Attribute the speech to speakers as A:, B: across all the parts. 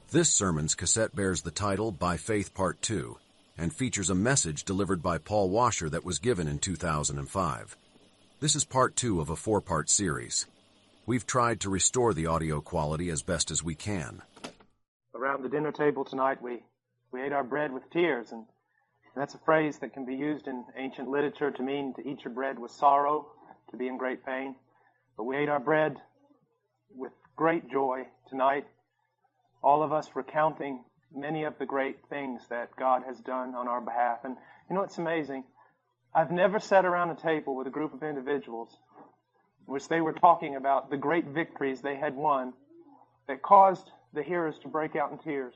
A: This sermon's cassette bears the title By Faith Part 2 and features a message delivered by Paul Washer that was given in 2005. This is part 2 of a 4-part series. We've tried to restore the audio quality as best as we can.
B: Around the dinner table tonight, we ate our bread with tears, and that's a phrase that can be used in ancient literature to mean to eat your bread with sorrow, to be in great pain. But we ate our bread with great joy tonight, all of us recounting many of the great things that God has done on our behalf. And you know what's amazing? I've never sat around a table with a group of individuals in which they were talking about the great victories they had won that caused the hearers to break out in tears.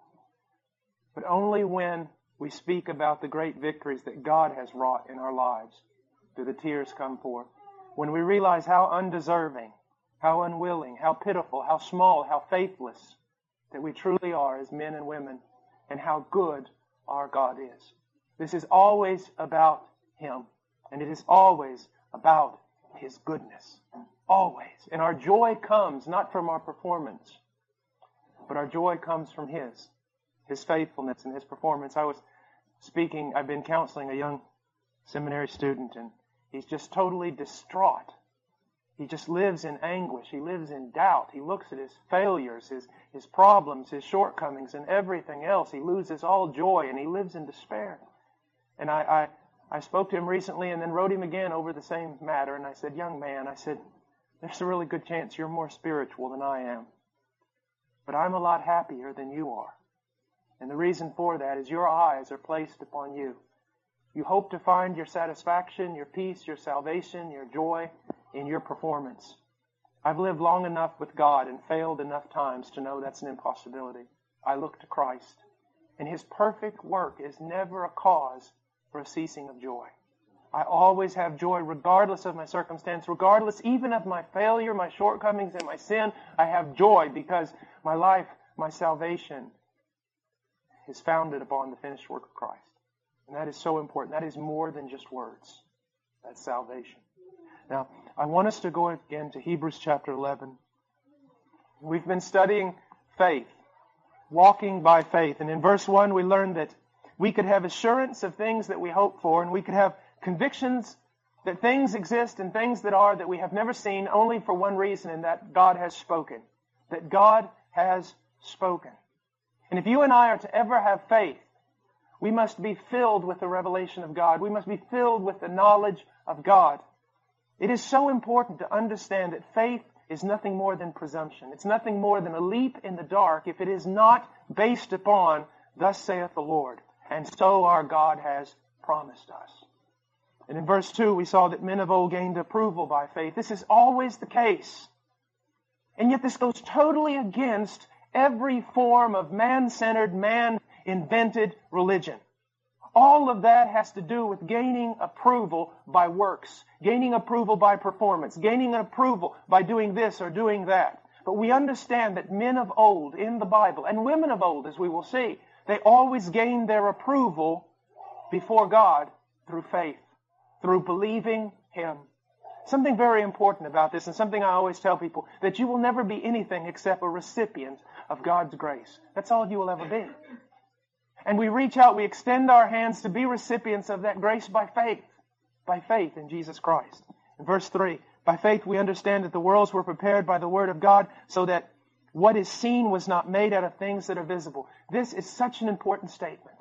B: But only when we speak about the great victories that God has wrought in our lives do the tears come forth. When we realize how undeserving, how unwilling, how pitiful, how small, how faithless that we truly are as men and women, and how good our God is. This is always about Him, and it is always about His goodness. Always. And our joy comes not from our performance, but our joy comes from His faithfulness and His performance. I've been counseling a young seminary student, and he's just totally distraught. He just lives in anguish. He lives in doubt. He looks at his failures, his problems, his shortcomings, and everything else. He loses all joy, and he lives in despair. And I spoke to him recently and then wrote him again over the same matter. And I said, young man, there's a really good chance you're more spiritual than I am. But I'm a lot happier than you are. And the reason for that is your eyes are placed upon you. You hope to find your satisfaction, your peace, your salvation, your joy in your performance. I've lived long enough with God and failed enough times to know that's an impossibility. I look to Christ, and His perfect work is never a cause for a ceasing of joy. I always have joy regardless of my circumstance, regardless even of my failure, my shortcomings, and my sin. I have joy because my life, my salvation is founded upon the finished work of Christ. And that is so important. That is more than just words. That's salvation. Now, I want us to go again to Hebrews chapter 11. We've been studying faith, walking by faith. And in verse 1, we learned that we could have assurance of things that we hope for, and we could have convictions that things exist and things that are that we have never seen, only for one reason, and that God has spoken. That God has spoken. And if you and I are to ever have faith, we must be filled with the revelation of God. We must be filled with the knowledge of God. It is so important to understand that faith is nothing more than presumption. It's nothing more than a leap in the dark if it is not based upon, thus saith the Lord. And so our God has promised us. And in verse 2, we saw that men of old gained approval by faith. This is always the case. And yet this goes totally against every form of man-centered, man-invented religion. All of that has to do with gaining approval by works, gaining approval by performance, gaining approval by doing this or doing that. But we understand that men of old in the Bible, and women of old, as we will see, they always gained their approval before God through faith, through believing Him. Something very important about this, and something I always tell people, that you will never be anything except a recipient of God's grace. That's all you will ever be. And we reach out, we extend our hands to be recipients of that grace by faith in Jesus Christ. In verse 3, by faith we understand that the worlds were prepared by the Word of God, so that what is seen was not made out of things that are visible. This is such an important statement.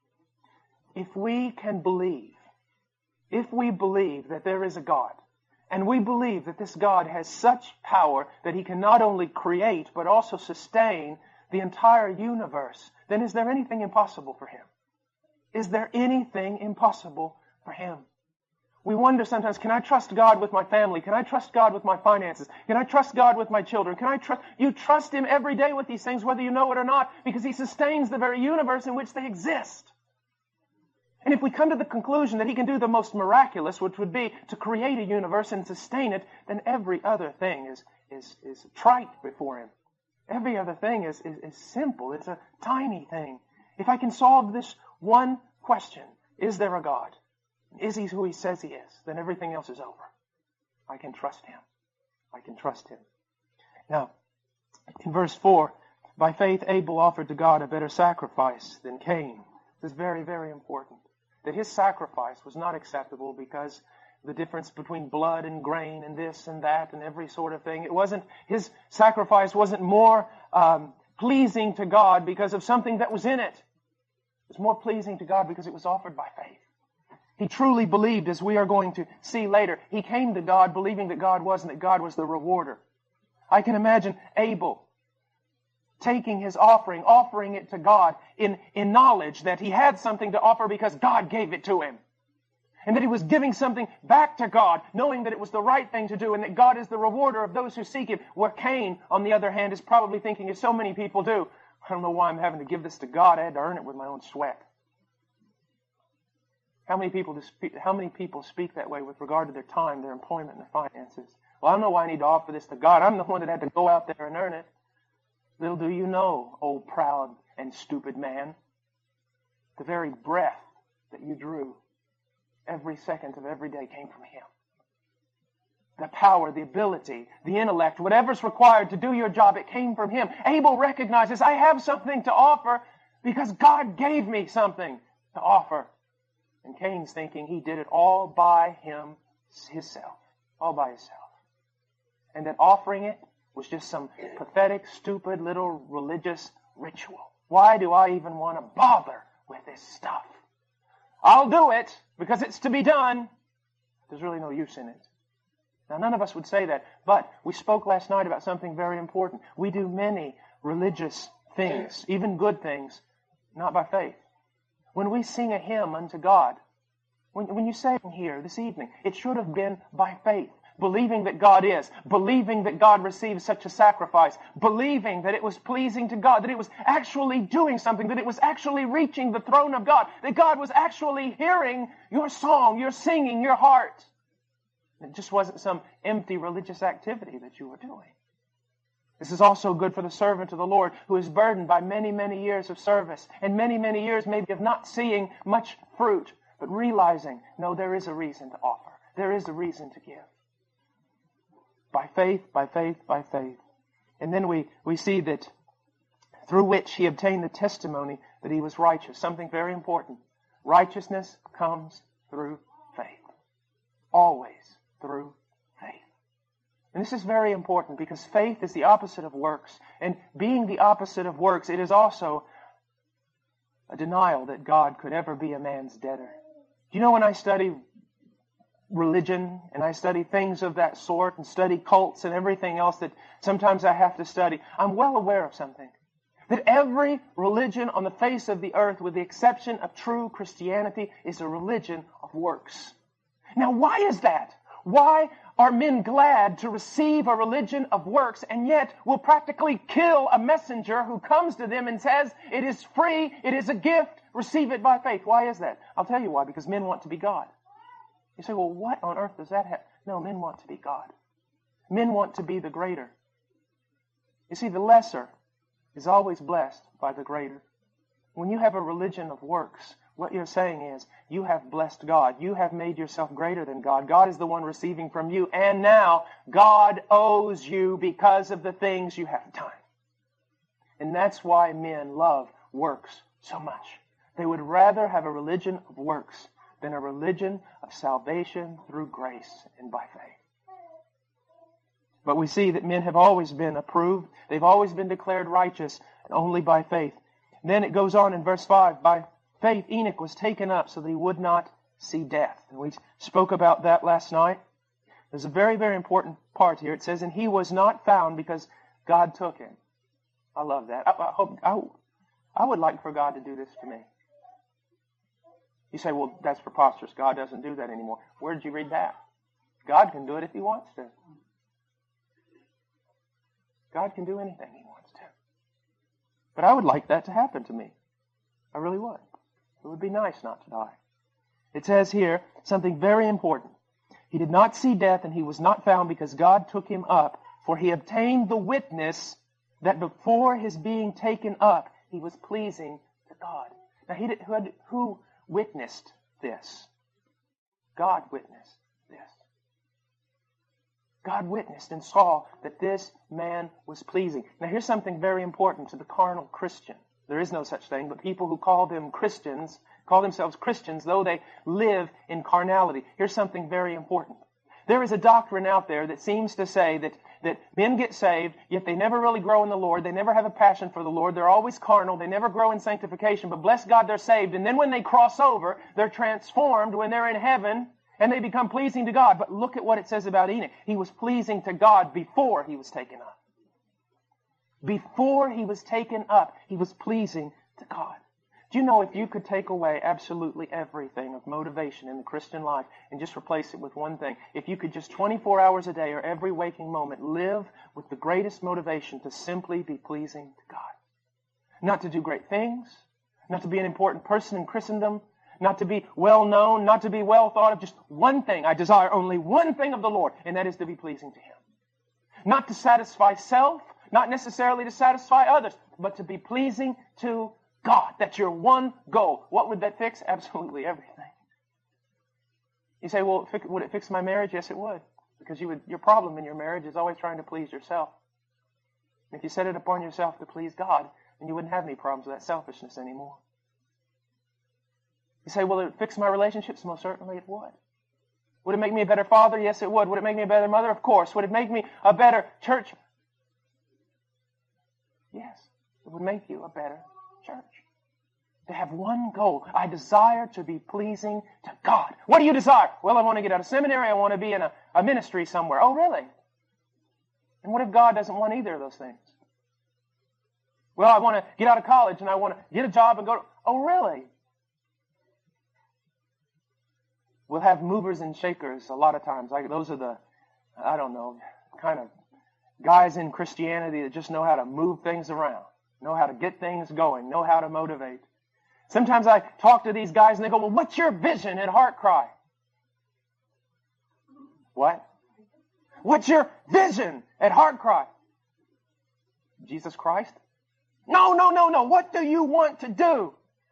B: If we can believe, if we believe that there is a God, and we believe that this God has such power that He can not only create, but also sustain the entire universe, then is there anything impossible for Him? Is there anything impossible for Him? We wonder sometimes, can I trust God with my family? Can I trust God with my finances? Can I trust God with my children? You trust Him every day with these things, whether you know it or not, because He sustains the very universe in which they exist. And if we come to the conclusion that He can do the most miraculous, which would be to create a universe and sustain it, then every other thing is trite before Him. Every other thing is simple. It's a tiny thing. If I can solve this one question, is there a God? Is He who He says He is? Then everything else is over. I can trust Him. I can trust Him. Now, in verse 4, By faith, Abel offered to God a better sacrifice than Cain. This is very, very important. That his sacrifice was not acceptable because the difference between blood and grain and this and that and every sort of thing. His sacrifice wasn't more pleasing to God because of something that was in it. It was more pleasing to God because it was offered by faith. He truly believed, as we are going to see later. He came to God believing that God was and that God was the rewarder. I can imagine Abel taking his offering it to God in knowledge that he had something to offer because God gave it to him. And that he was giving something back to God, knowing that it was the right thing to do and that God is the rewarder of those who seek Him. Where Cain, on the other hand, is probably thinking, as so many people do, I don't know why I'm having to give this to God. I had to earn it with my own sweat. How many people speak that way with regard to their time, their employment, and their finances? Well, I don't know why I need to offer this to God. I'm the one that had to go out there and earn it. Little do you know, old proud and stupid man, the very breath that you drew every second of every day came from Him. The power, the ability, the intellect, whatever's required to do your job, it came from Him. Abel recognizes, I have something to offer because God gave me something to offer. And Cain's thinking he did it all by himself. All by himself. And that offering it was just some pathetic, stupid little religious ritual. Why do I even want to bother with this stuff? I'll do it because it's to be done. There's really no use in it. Now, none of us would say that, but we spoke last night about something very important. We do many religious things, even good things, not by faith. When we sing a hymn unto God, when you say it here this evening, it should have been by faith. Believing that God is, believing that God receives such a sacrifice, believing that it was pleasing to God, that it was actually doing something, that it was actually reaching the throne of God, that God was actually hearing your song, your singing, your heart. It just wasn't some empty religious activity that you were doing. This is also good for the servant of the Lord who is burdened by many, many years of service and many, many years maybe of not seeing much fruit, but realizing, no, there is a reason to offer. There is a reason to give. By faith, by faith, by faith. And then we see that through which he obtained the testimony that he was righteous. Something very important. Righteousness comes through faith. Always through faith. And this is very important because faith is the opposite of works. And being the opposite of works, it is also a denial that God could ever be a man's debtor. Do you know when I study religion and I study things of that sort and study cults and everything else that sometimes I have to study, I'm well aware of something. That every religion on the face of the earth, with the exception of true Christianity, is a religion of works. Now, why is that? Why are men glad to receive a religion of works and yet will practically kill a messenger who comes to them and says, it is free, it is a gift, receive it by faith? Why is that? I'll tell you why, because men want to be God. You say, well, what on earth does that have? No, men want to be God. Men want to be the greater. You see, the lesser is always blessed by the greater. When you have a religion of works, what you're saying is, you have blessed God. You have made yourself greater than God. God is the one receiving from you. And now, God owes you because of the things you have done. And that's why men love works so much. They would rather have a religion of works than a religion of salvation through grace and by faith. But we see that men have always been approved. They've always been declared righteous only by faith. And then it goes on in verse 5, by faith Enoch was taken up so that he would not see death. And we spoke about that last night. There's a very, very important part here. It says, and he was not found because God took him. I love that. I would like for God to do this to me. You say, well, that's preposterous. God doesn't do that anymore. Where did you read that? God can do it if He wants to. God can do anything He wants to. But I would like that to happen to me. I really would. It would be nice not to die. It says here something very important. He did not see death and he was not found because God took him up, for he obtained the witness that before his being taken up, he was pleasing to God. Now, who witnessed this? God witnessed this. God witnessed and saw that this man was pleasing. Now here's something very important to the carnal Christian. There is no such thing, but people who call themselves Christians, though they live in carnality. Here's something very important. There is a doctrine out there that seems to say that men get saved, yet they never really grow in the Lord. They never have a passion for the Lord. They're always carnal. They never grow in sanctification. But bless God, they're saved. And then when they cross over, they're transformed when they're in heaven, and they become pleasing to God. But look at what it says about Enoch. He was pleasing to God before he was taken up. Before he was taken up, he was pleasing to God. Do you know if you could take away absolutely everything of motivation in the Christian life and just replace it with one thing, if you could just 24 hours a day or every waking moment live with the greatest motivation to simply be pleasing to God. Not to do great things, not to be an important person in Christendom, not to be well known, not to be well thought of, just one thing. I desire only one thing of the Lord, and that is to be pleasing to Him. Not to satisfy self, not necessarily to satisfy others, but to be pleasing to God. That's your one goal. What would that fix? Absolutely everything. You say, well, would it fix my marriage? Yes, it would. Because your problem in your marriage is always trying to please yourself. If you set it upon yourself to please God, then you wouldn't have any problems with that selfishness anymore. You say, will it fix my relationships? Most certainly it would. Would it make me a better father? Yes, it would. Would it make me a better mother? Of course. Would it make me a better church? Yes, it would make you a better church. To have one goal. I desire to be pleasing to God. What do you desire? Well, I want to get out of seminary. I want to be in a ministry somewhere. Oh, really? And what if God doesn't want either of those things? Well, I want to get out of college and I want to get a job and go to... Oh, really? We'll have movers and shakers a lot of times. Those are the, I don't know, kind of guys in Christianity that just know how to move things around, know how to get things going, know how to motivate. Sometimes I talk to these guys and they go, well, what's your vision at HeartCry? What? What's your vision at HeartCry? Jesus Christ? No. What do you want to do?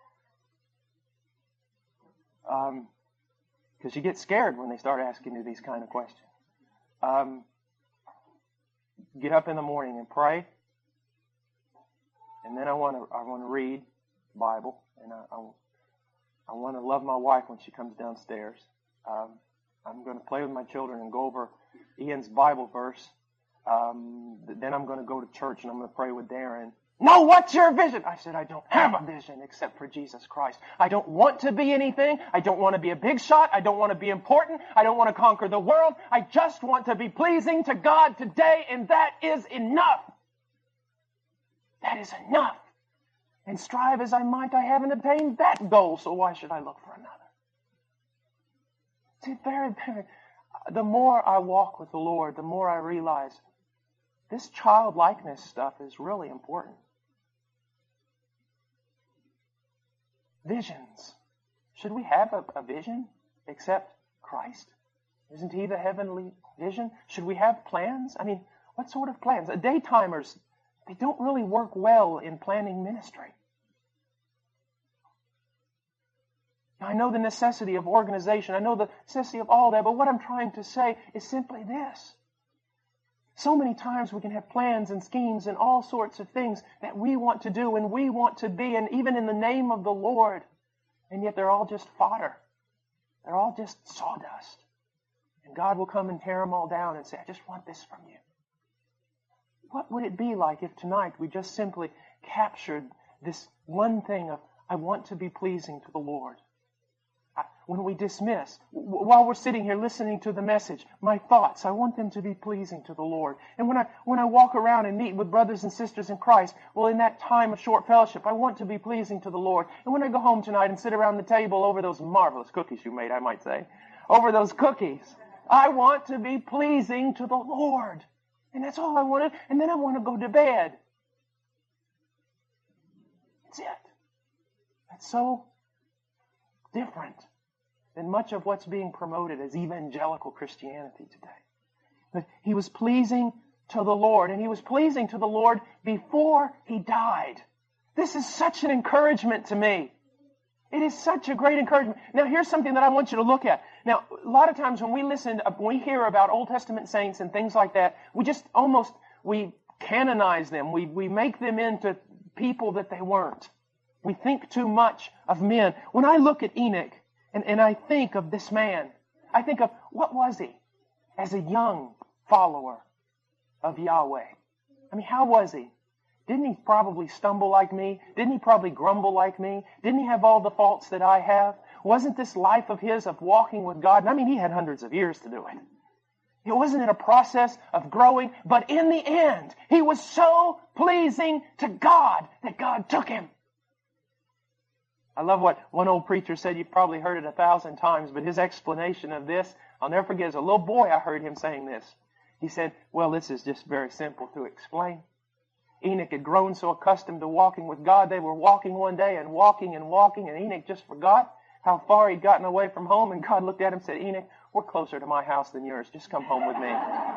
B: Because you get scared when they start asking you these kind of questions. Get up in the morning and pray. And then I want to read the Bible. And I want to love my wife when she comes downstairs. I'm going to play with my children and go over Ian's Bible verse. Then I'm going to go to church and I'm going to pray with Darren. No, what's your vision? I said, I don't have a vision except for Jesus Christ. I don't want to be anything. I don't want to be a big shot. I don't want to be important. I don't want to conquer the world. I just want to be pleasing to God today, and that is enough. That is enough. And strive as I might, I haven't attained that goal, so why should I look for another? See, the more I walk with the Lord, the more I realize this childlikeness stuff is really important. Visions. Should we have a vision except Christ? Isn't He the heavenly vision? Should we have plans? I mean, what sort of plans? Daytimers, they don't really work well in planning ministry. I know the necessity of organization. I know the necessity of all that, but what I'm trying to say is simply this. So many times we can have plans and schemes and all sorts of things that we want to do and we want to be, and even in the name of the Lord, and yet they're all just fodder. They're all just sawdust. And God will come and tear them all down and say, I just want this from you. What would it be like if tonight we just simply captured this one thing of, I want to be pleasing to the Lord? When we dismiss, while we're sitting here listening to the message, my thoughts, I want them to be pleasing to the Lord. And when I walk around and meet with brothers and sisters in Christ, well, in that time of short fellowship, I want to be pleasing to the Lord. And when I go home tonight and sit around the table over those marvelous cookies you made, I might say, over those cookies, I want to be pleasing to the Lord. And that's all I want to, and then I want to go to bed. That's it. That's so different than much of what's being promoted as evangelical Christianity today. But he was pleasing to the Lord, and he was pleasing to the Lord before he died. This is such an encouragement to me. It is such a great encouragement. Now, here's something that I want you to look at. Now, a lot of times when we hear about Old Testament saints and things like that, we canonize them. We make them into people that they weren't. We think too much of men. When I look at Enoch and I think of this man, I think of, what was he as a young follower of Yahweh? I mean, how was he? Didn't he probably stumble like me? Didn't he probably grumble like me? Didn't he have all the faults that I have? Wasn't this life of his of walking with God? And I mean, he had hundreds of years to do it. It wasn't a process of growing, but in the end, he was so pleasing to God that God took him. I love what one old preacher said. You've probably heard it 1,000 times, but his explanation of this, I'll never forget. As a little boy, I heard him saying this. He said, well, this is just very simple to explain. Enoch had grown so accustomed to walking with God, they were walking one day and walking, and Enoch just forgot how far he'd gotten away from home, and God looked at him and said, Enoch, we're closer to my house than yours. Just come home with me.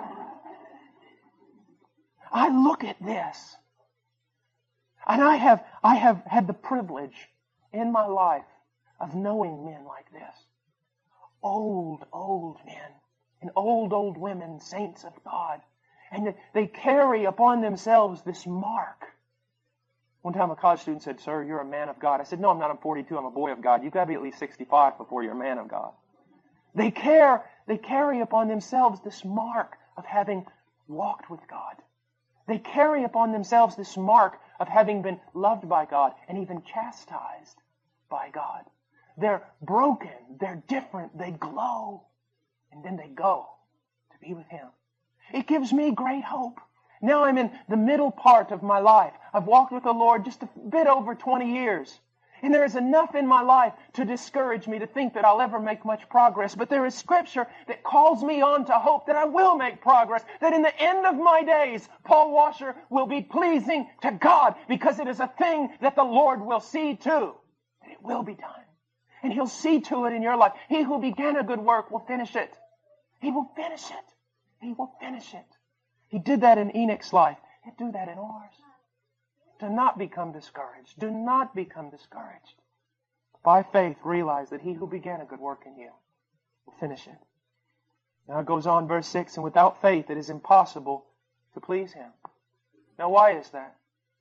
B: I look at this, and I have had the privilege in my life of knowing men like this. Old men and old women, saints of God. And they carry upon themselves this mark. One time a college student said, sir, you're a man of God. I said, no, I'm not. I'm 42. I'm a boy of God. You've got to be at least 65 before you're a man of God. They carry upon themselves this mark of having walked with God. They carry upon themselves this mark of having been loved by God and even chastised by God. They're broken. They're different. They glow. And then they go to be with Him. It gives me great hope. Now I'm in the middle part of my life. I've walked with the Lord just a bit over 20 years. And there is enough in my life to discourage me to think that I'll ever make much progress. But there is Scripture that calls me on to hope that I will make progress. That in the end of my days, Paul Washer will be pleasing to God because it is a thing that the Lord will see to. That it will be done. And He'll see to it in your life. He who began a good work will finish it. He will finish it. He will finish it. He did that in Enoch's life. He'll do that in ours. Do not become discouraged. Do not become discouraged. By faith, realize that He who began a good work in you will finish it. Now it goes on, verse 6, and without faith it is impossible to please Him. Now why is that?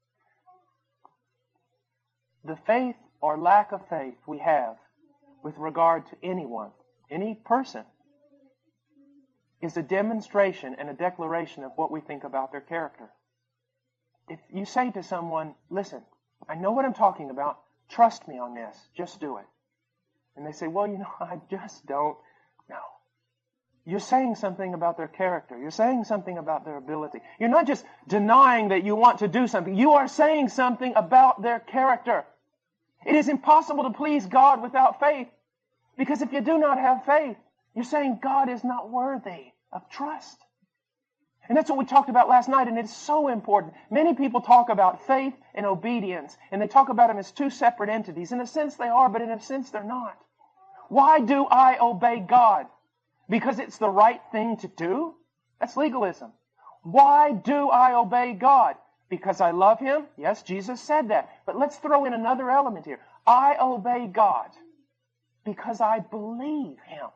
B: The faith or lack of faith we have with regard to anyone, any person, is a demonstration and a declaration of what we think about their character. If you say to someone, listen, I know what I'm talking about, trust me on this, just do it. And they say, well, I just don't know. You're saying something about their character. You're saying something about their ability. You're not just denying that you want to do something. You are saying something about their character. It is impossible to please God without faith, because if you do not have faith, you're saying God is not worthy of trust. And that's what we talked about last night, and it's so important. Many people talk about faith and obedience, and they talk about them as two separate entities. In a sense they are, but in a sense they're not. Why do I obey God? Because it's the right thing to do? That's legalism. Why do I obey God? Because I love Him? Yes, Jesus said that. But let's throw in another element here. I obey God because I believe Him.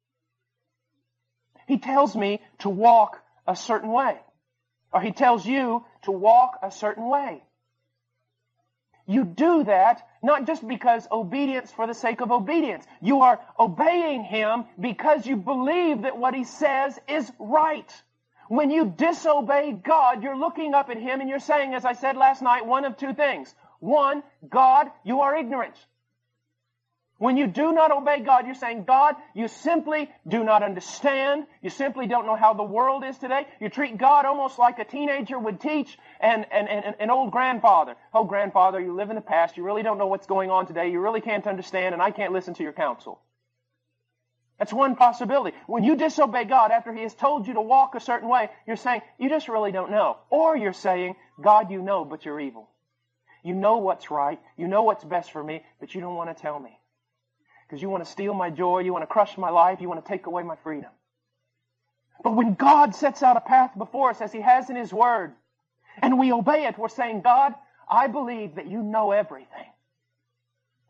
B: He tells me to walk a certain way. Or He tells you to walk a certain way. You do that not just because obedience for the sake of obedience. You are obeying Him because you believe that what He says is right. When you disobey God, you're looking up at Him and you're saying, as I said last night, one of two things. One, God, you are ignorant. When you do not obey God, you're saying, God, you simply do not understand. You simply don't know how the world is today. You treat God almost like a teenager would teach an old grandfather. Oh, grandfather, you live in the past. You really don't know what's going on today. You really can't understand, and I can't listen to your counsel. That's one possibility. When you disobey God after He has told you to walk a certain way, you're saying, you just really don't know. Or you're saying, God, you know, but you're evil. You know what's right. You know what's best for me, but you don't want to tell me. Because you want to steal my joy, you want to crush my life, you want to take away my freedom. But when God sets out a path before us, as He has in His Word, and we obey it, we're saying, God, I believe that you know everything.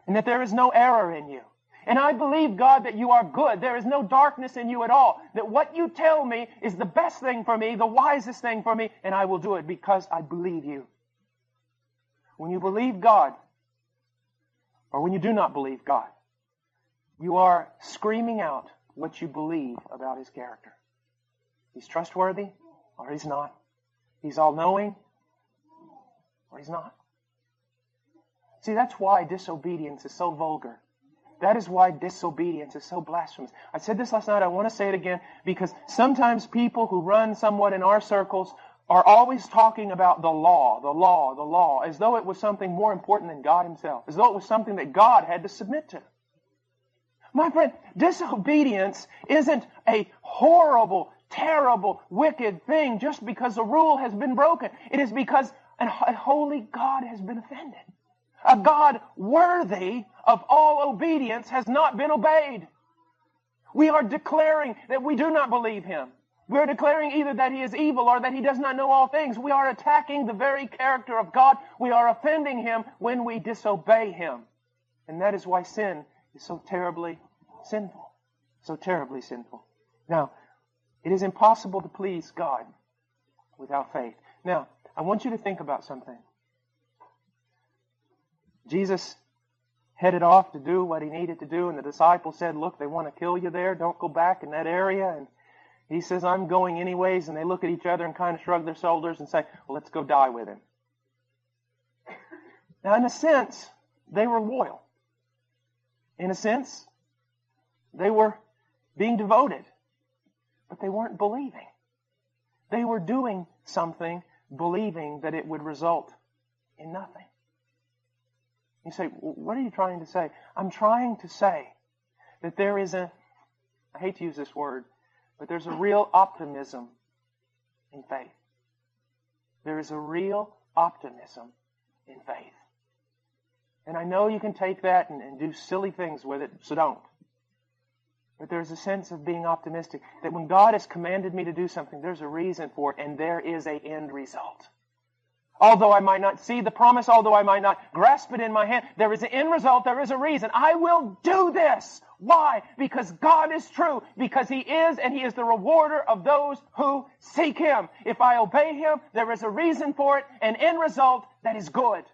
B: and that there is no error in you. And I believe, God, that you are good. There is no darkness in you at all. That what you tell me is the best thing for me, the wisest thing for me, and I will do it because I believe you. When you believe God, or when you do not believe God, you are screaming out what you believe about His character. He's trustworthy, or He's not. He's all-knowing, or He's not. See, that's why disobedience is so vulgar. That is why disobedience is so blasphemous. I said this last night, I want to say it again, because sometimes people who run somewhat in our circles are always talking about the law, as though it was something more important than God Himself, as though it was something that God had to submit to. My friend, disobedience isn't a horrible, terrible, wicked thing just because a rule has been broken. It is because a holy God has been offended. A God worthy of all obedience has not been obeyed. We are declaring that we do not believe Him. We are declaring either that He is evil or that He does not know all things. We are attacking the very character of God. We are offending Him when we disobey Him. And that is why sin is so terribly sinful. So terribly sinful. Now, it is impossible to please God without faith. Now, I want you to think about something. Jesus headed off to do what He needed to do, and the disciples said, look, they want to kill you there. Don't go back in that area. And He says, I'm going anyways. And they look at each other and kind of shrug their shoulders and say, well, let's go die with Him. Now, in a sense, they were loyal. In a sense, they were being devoted. But they weren't believing. They were doing something, believing that it would result in nothing. You say, well, what are you trying to say? I'm trying to say that there is I hate to use this word, but there's a real optimism in faith. There is a real optimism in faith. And I know you can take that and do silly things with it, so don't. But there's a sense of being optimistic that when God has commanded me to do something, there's a reason for it, and there is an end result. Although I might not see the promise, although I might not grasp it in my hand, there is an end result, there is a reason. I will do this. Why? Because God is true. Because He is, and He is the rewarder of those who seek Him. If I obey Him, there is a reason for it, an end result that is good.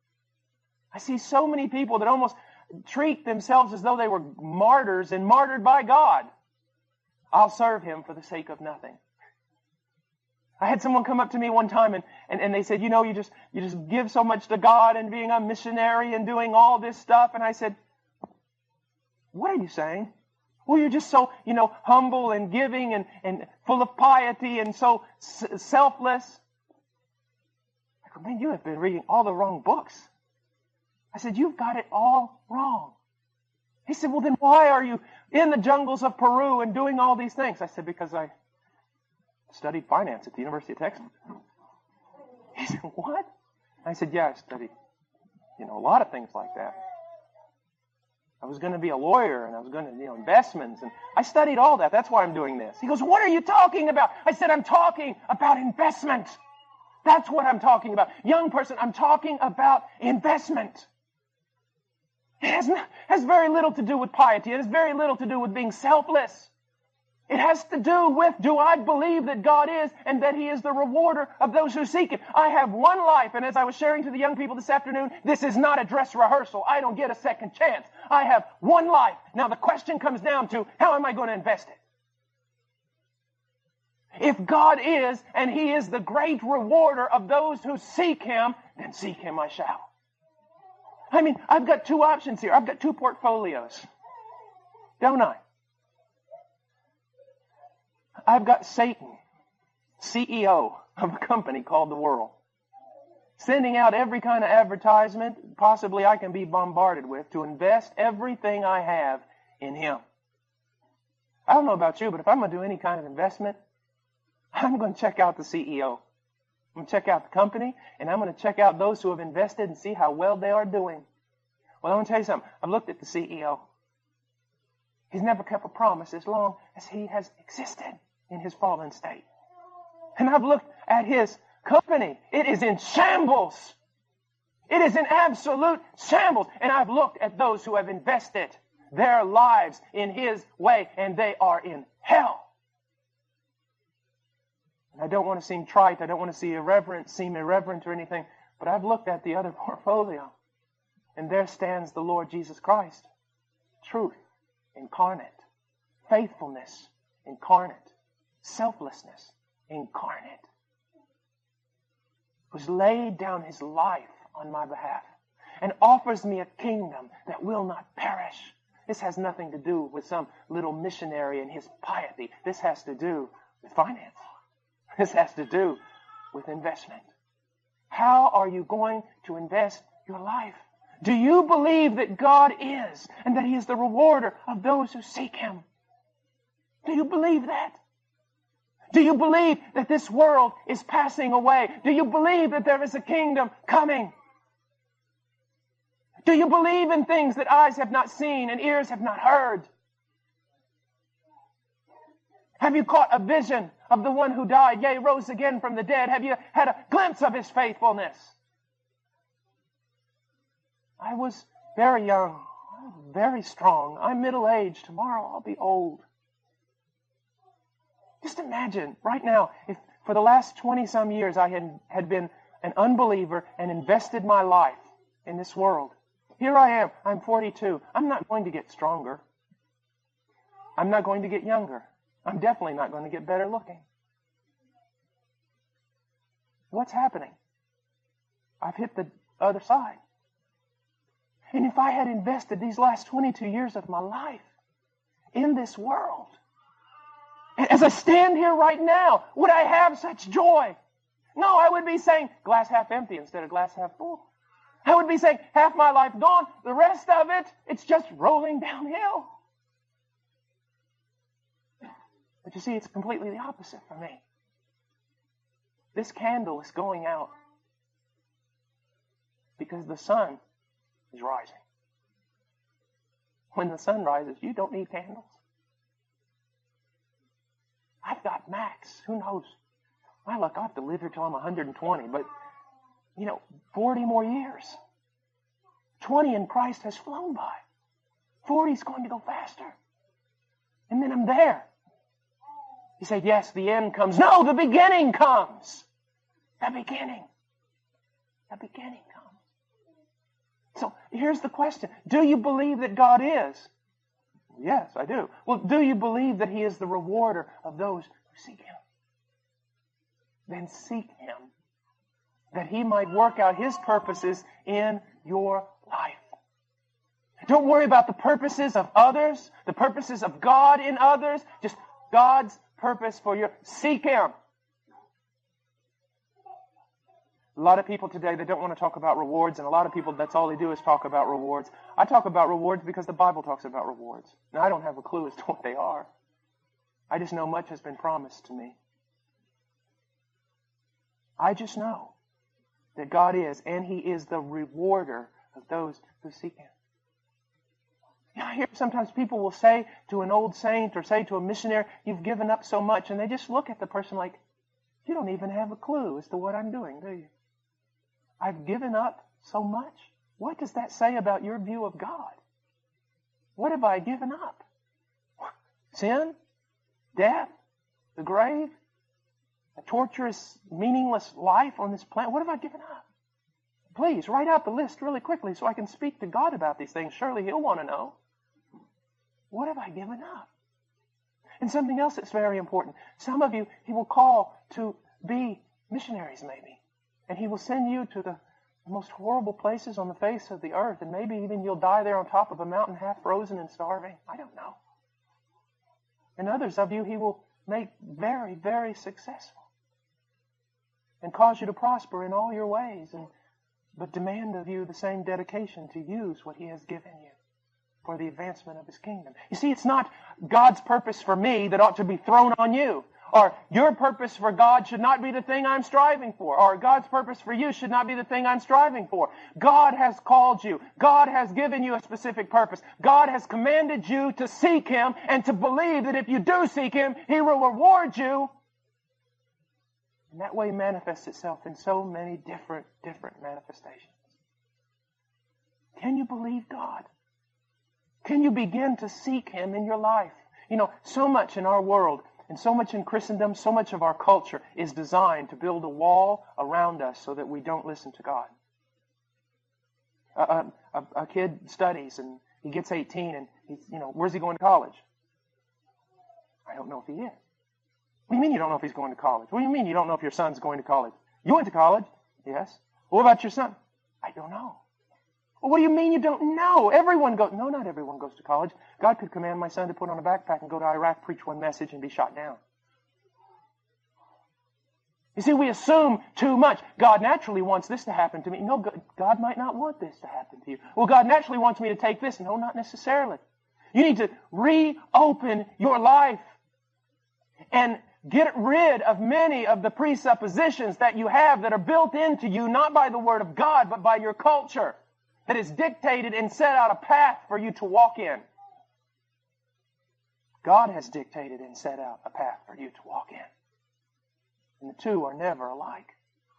B: I see so many people that almost treat themselves as though they were martyrs and martyred by God. I'll serve Him for the sake of nothing. I had someone come up to me one time and they said, you just give so much to God and being a missionary and doing all this stuff. And I said, what are you saying? Well, you're just so, humble and giving and full of piety and so selfless. I go, man, you have been reading all the wrong books. I said, you've got it all wrong. He said, well, then why are you in the jungles of Peru and doing all these things? I said, because I studied finance at the University of Texas. He said, what? I said, yeah, I studied, a lot of things like that. I was going to be a lawyer and I was going to, investments. And I studied all that. That's why I'm doing this. He goes, what are you talking about? I said, I'm talking about investment. That's what I'm talking about. Young person, I'm talking about investment. It has very little to do with piety. It has very little to do with being selfless. It has to do with, do I believe that God is and that He is the rewarder of those who seek Him? I have one life, and as I was sharing to the young people this afternoon, this is not a dress rehearsal. I don't get a second chance. I have one life. Now the question comes down to, how am I going to invest it? If God is, and He is the great rewarder of those who seek Him, then seek Him I shall. I've got two options here. I've got two portfolios. Don't I? I've got Satan, CEO of a company called the world, sending out every kind of advertisement possibly I can be bombarded with to invest everything I have in him. I don't know about you, but if I'm going to do any kind of investment, I'm going to check out the CEO. I'm going to check out the company, and I'm going to check out those who have invested and see how well they are doing. Well, I'm going to tell you something. I've looked at the CEO. He's never kept a promise as long as he has existed in his fallen state. And I've looked at his company. It is in shambles. It is in absolute shambles. And I've looked at those who have invested their lives in His way, and they are in hell. And I don't want to seem trite. I don't want to seem irreverent or anything. But I've looked at the other portfolio, and there stands the Lord Jesus Christ. Truth incarnate. Faithfulness incarnate. Selflessness incarnate. Who's laid down His life on my behalf and offers me a kingdom that will not perish. This has nothing to do with some little missionary and his piety. This has to do with finance. This has to do with investment. How are you going to invest your life? Do you believe that God is and that He is the rewarder of those who seek Him? Do you believe that? Do you believe that this world is passing away? Do you believe that there is a kingdom coming? Do you believe in things that eyes have not seen and ears have not heard? Have you caught a vision of the one who died, yea, rose again from the dead? Have you had a glimpse of His faithfulness? I was very young, very strong. I'm middle-aged. Tomorrow I'll be old. Just imagine right now, if for the last 20-some years I had been an unbeliever and invested my life in this world. Here I am. I'm 42. I'm not going to get stronger. I'm not going to get younger. I'm definitely not going to get better looking. What's happening? I've hit the other side. And if I had invested these last 22 years of my life in this world, as I stand here right now, would I have such joy? No, I would be saying glass half empty instead of glass half full. I would be saying half my life gone, the rest of it, it's just rolling downhill. But you see, it's completely the opposite for me. This candle is going out because the sun is rising. When the sun rises, you don't need candles. I've got max. Who knows? My luck, I'll have to live here till I'm 120. But, 40 more years. 20 in Christ has flown by. 40 is going to go faster. And then I'm there. You say, yes, the end comes. No, the beginning comes. The beginning. The beginning comes. So here's the question. Do you believe that God is? Yes, I do. Well, do you believe that He is the rewarder of those who seek Him? Then seek Him, that He might work out His purposes in your life. Don't worry about the purposes of others, the purposes of God in others, just God's purpose for you. Seek Him. A lot of people today, they don't want to talk about rewards, and a lot of people, that's all they do is talk about rewards. I talk about rewards because the Bible talks about rewards. Now, I don't have a clue as to what they are. I just know much has been promised to me. I just know that God is, and He is the rewarder of those who seek Him. I hear sometimes people will say to an old saint or say to a missionary, you've given up so much, and they just look at the person like, you don't even have a clue as to what I'm doing, do you? I've given up so much. What does that say about your view of God? What have I given up? Sin? Death? The grave? A torturous, meaningless life on this planet? What have I given up? Please, write out the list really quickly so I can speak to God about these things. Surely He'll want to know. What have I given up? And something else that's very important. Some of you, He will call to be missionaries maybe. And He will send you to the most horrible places on the face of the earth. And maybe even you'll die there on top of a mountain half frozen and starving. I don't know. And others of you He will make very, very successful. And cause you to prosper in all your ways. But demand of you the same dedication to use what He has given you for the advancement of His kingdom. You see, it's not God's purpose for me that ought to be thrown on you. Or your purpose for God should not be the thing I'm striving for. Or God's purpose for you should not be the thing I'm striving for. God has called you. God has given you a specific purpose. God has commanded you to seek Him and to believe that if you do seek Him, He will reward you. And that way manifests itself in so many different manifestations. Can you believe God? Can you begin to seek Him in your life? You know, so much in our world and so much in Christendom, so much of our culture is designed to build a wall around us so that we don't listen to God. A kid studies and he gets 18 and he's, where's he going to college? I don't know if he is. What do you mean you don't know if he's going to college? What do you mean you don't know if your son's going to college? You went to college? Yes. What about your son? I don't know. Well, what do you mean you don't know? Everyone goes. No, not everyone goes to college. God could command my son to put on a backpack and go to Iraq, preach one message, and be shot down. You see, we assume too much. God naturally wants this to happen to me. No, God might not want this to happen to you. Well, God naturally wants me to take this. No, not necessarily. You need to reopen your life and get rid of many of the presuppositions that you have that are built into you, not by the Word of God, but by your culture, that is dictated and set out a path for you to walk in. God has dictated and set out a path for you to walk in. And the two are never alike.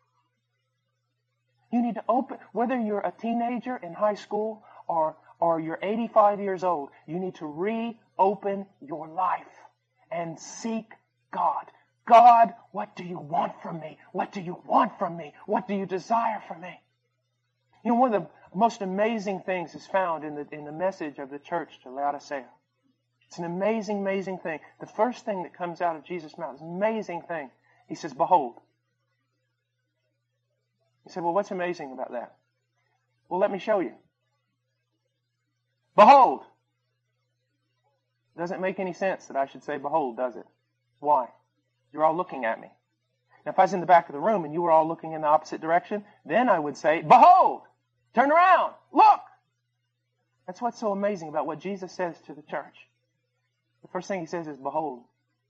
B: You need to open, whether you're a teenager in high school or you're 85 years old, you need to reopen your life and seek God. God, what do you want from me? What do you want from me? What do you desire from me? You know, one of the most amazing things is found in the message of the church to Laodicea. It's an amazing, amazing thing. The first thing that comes out of Jesus' mouth is an amazing thing. He says, behold. You say, well, what's amazing about that? Well, let me show you. Behold. It doesn't make any sense that I should say behold, does it? Why? You're all looking at me. Now, if I was in the back of the room and you were all looking in the opposite direction, then I would say, behold, turn around, look. That's what's so amazing about what Jesus says to the church. The first thing He says is, behold.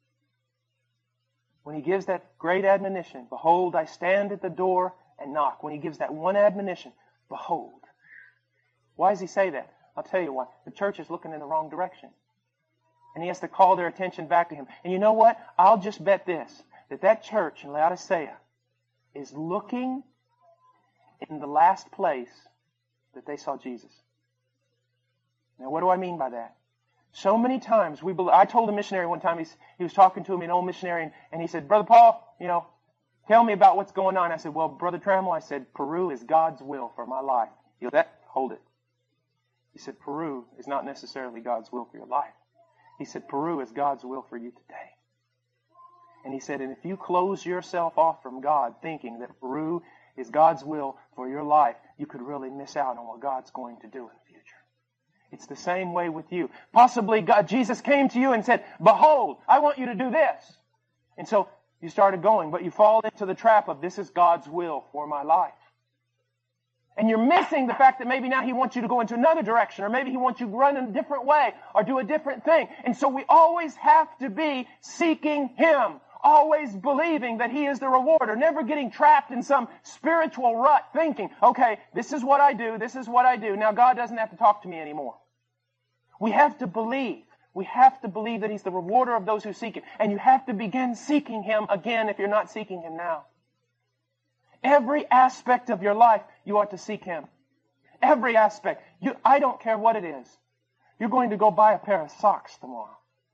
B: When He gives that great admonition, behold, I stand at the door and knock. When He gives that one admonition, behold. Why does He say that? I'll tell you why. The church is looking in the wrong direction. And He has to call their attention back to Him. And you know what? I'll just bet this, that church in Laodicea is looking in the last place that they saw Jesus. Now, what do I mean by that? So many times I told a missionary one time, he was talking to me, an old missionary, and he said, Brother Paul, tell me about what's going on. I said, well, Brother Trammell, I said, Peru is God's will for my life. He goes, hold it. He said, Peru is not necessarily God's will for your life. He said, Peru is God's will for you today. And he said, and if you close yourself off from God thinking that Peru is God's will for your life, you could really miss out on what God's going to do in the future. It's the same way with you. Possibly Jesus came to you and said, behold, I want you to do this. And so you started going, but you fall into the trap of this is God's will for my life. And you're missing the fact that maybe now He wants you to go into another direction, or maybe He wants you to run in a different way or do a different thing. And so we always have to be seeking Him, always believing that He is the rewarder, never getting trapped in some spiritual rut thinking, okay, this is what I do, this is what I do. Now God doesn't have to talk to me anymore. We have to believe. We have to believe that He's the rewarder of those who seek Him. And you have to begin seeking Him again if you're not seeking Him now. Every aspect of your life, you ought to seek Him. Every aspect. I don't care what it is. You're going to go buy a pair of socks tomorrow.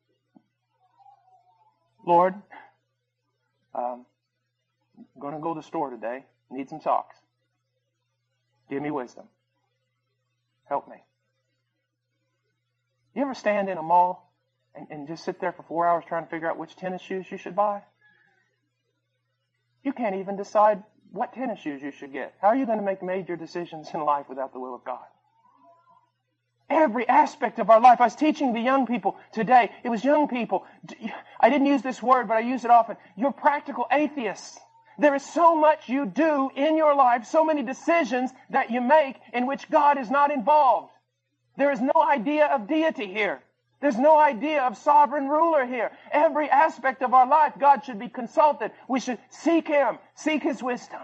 B: Lord, I'm going to go to the store today. Need some socks. Give me wisdom. Help me. You ever stand in a mall and just sit there for 4 hours trying to figure out which tennis shoes you should buy? You can't even decide what tennis shoes you should get. How are you going to make major decisions in life without the will of God? Every aspect of our life. I was teaching the young people today. It was young people. I didn't use this word, but I use it often. You're practical atheists. There is so much you do in your life, so many decisions that you make in which God is not involved. There is no idea of deity here. There's no idea of sovereign ruler here. Every aspect of our life, God should be consulted. We should seek Him, seek His wisdom,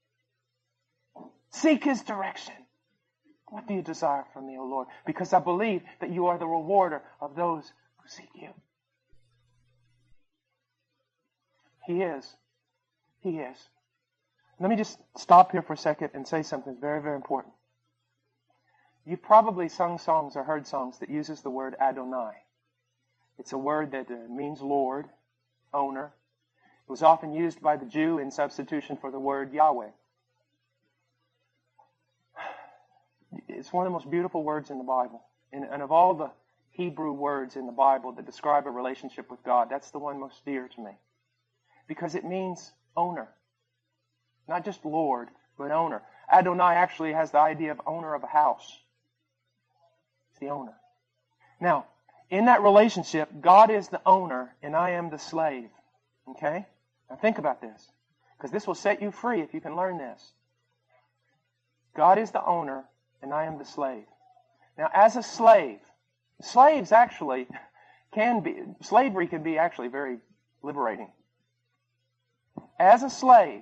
B: seek His direction. What do you desire from me, O Lord? Because I believe that you are the rewarder of those who seek you. He is. He is. Let me just stop here for a second and say something very, very important. You've probably sung songs or heard songs that uses the word Adonai. It's a word that means Lord, owner. It was often used by the Jew in substitution for the word Yahweh. It's one of the most beautiful words in the Bible. And of all the Hebrew words in the Bible that describe a relationship with God, that's the one most dear to me. Because it means owner. Not just Lord, but owner. Adonai actually has the idea of owner of a house. It's the owner. Now, in that relationship, God is the owner and I am the slave. Okay? Now think about this. Because this will set you free if you can learn this. God is the owner and I am the slave. Now, as a slave, slaves actually slavery can be actually very liberating. As a slave,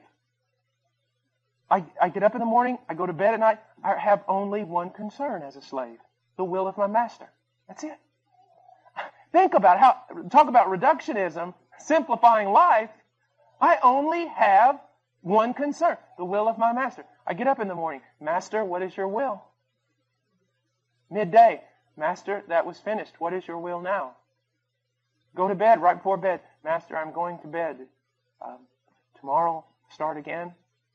B: I get up in the morning, I go to bed at night, I have only one concern as a slave. The will of my master. That's it. Think about talk about reductionism, simplifying life. I only have one concern, the will of my master. I get up in the morning, Master, what is your will? Midday, Master, that was finished. What is your will now? Go to bed, right before bed. Master, I'm going to bed. Tomorrow, start again.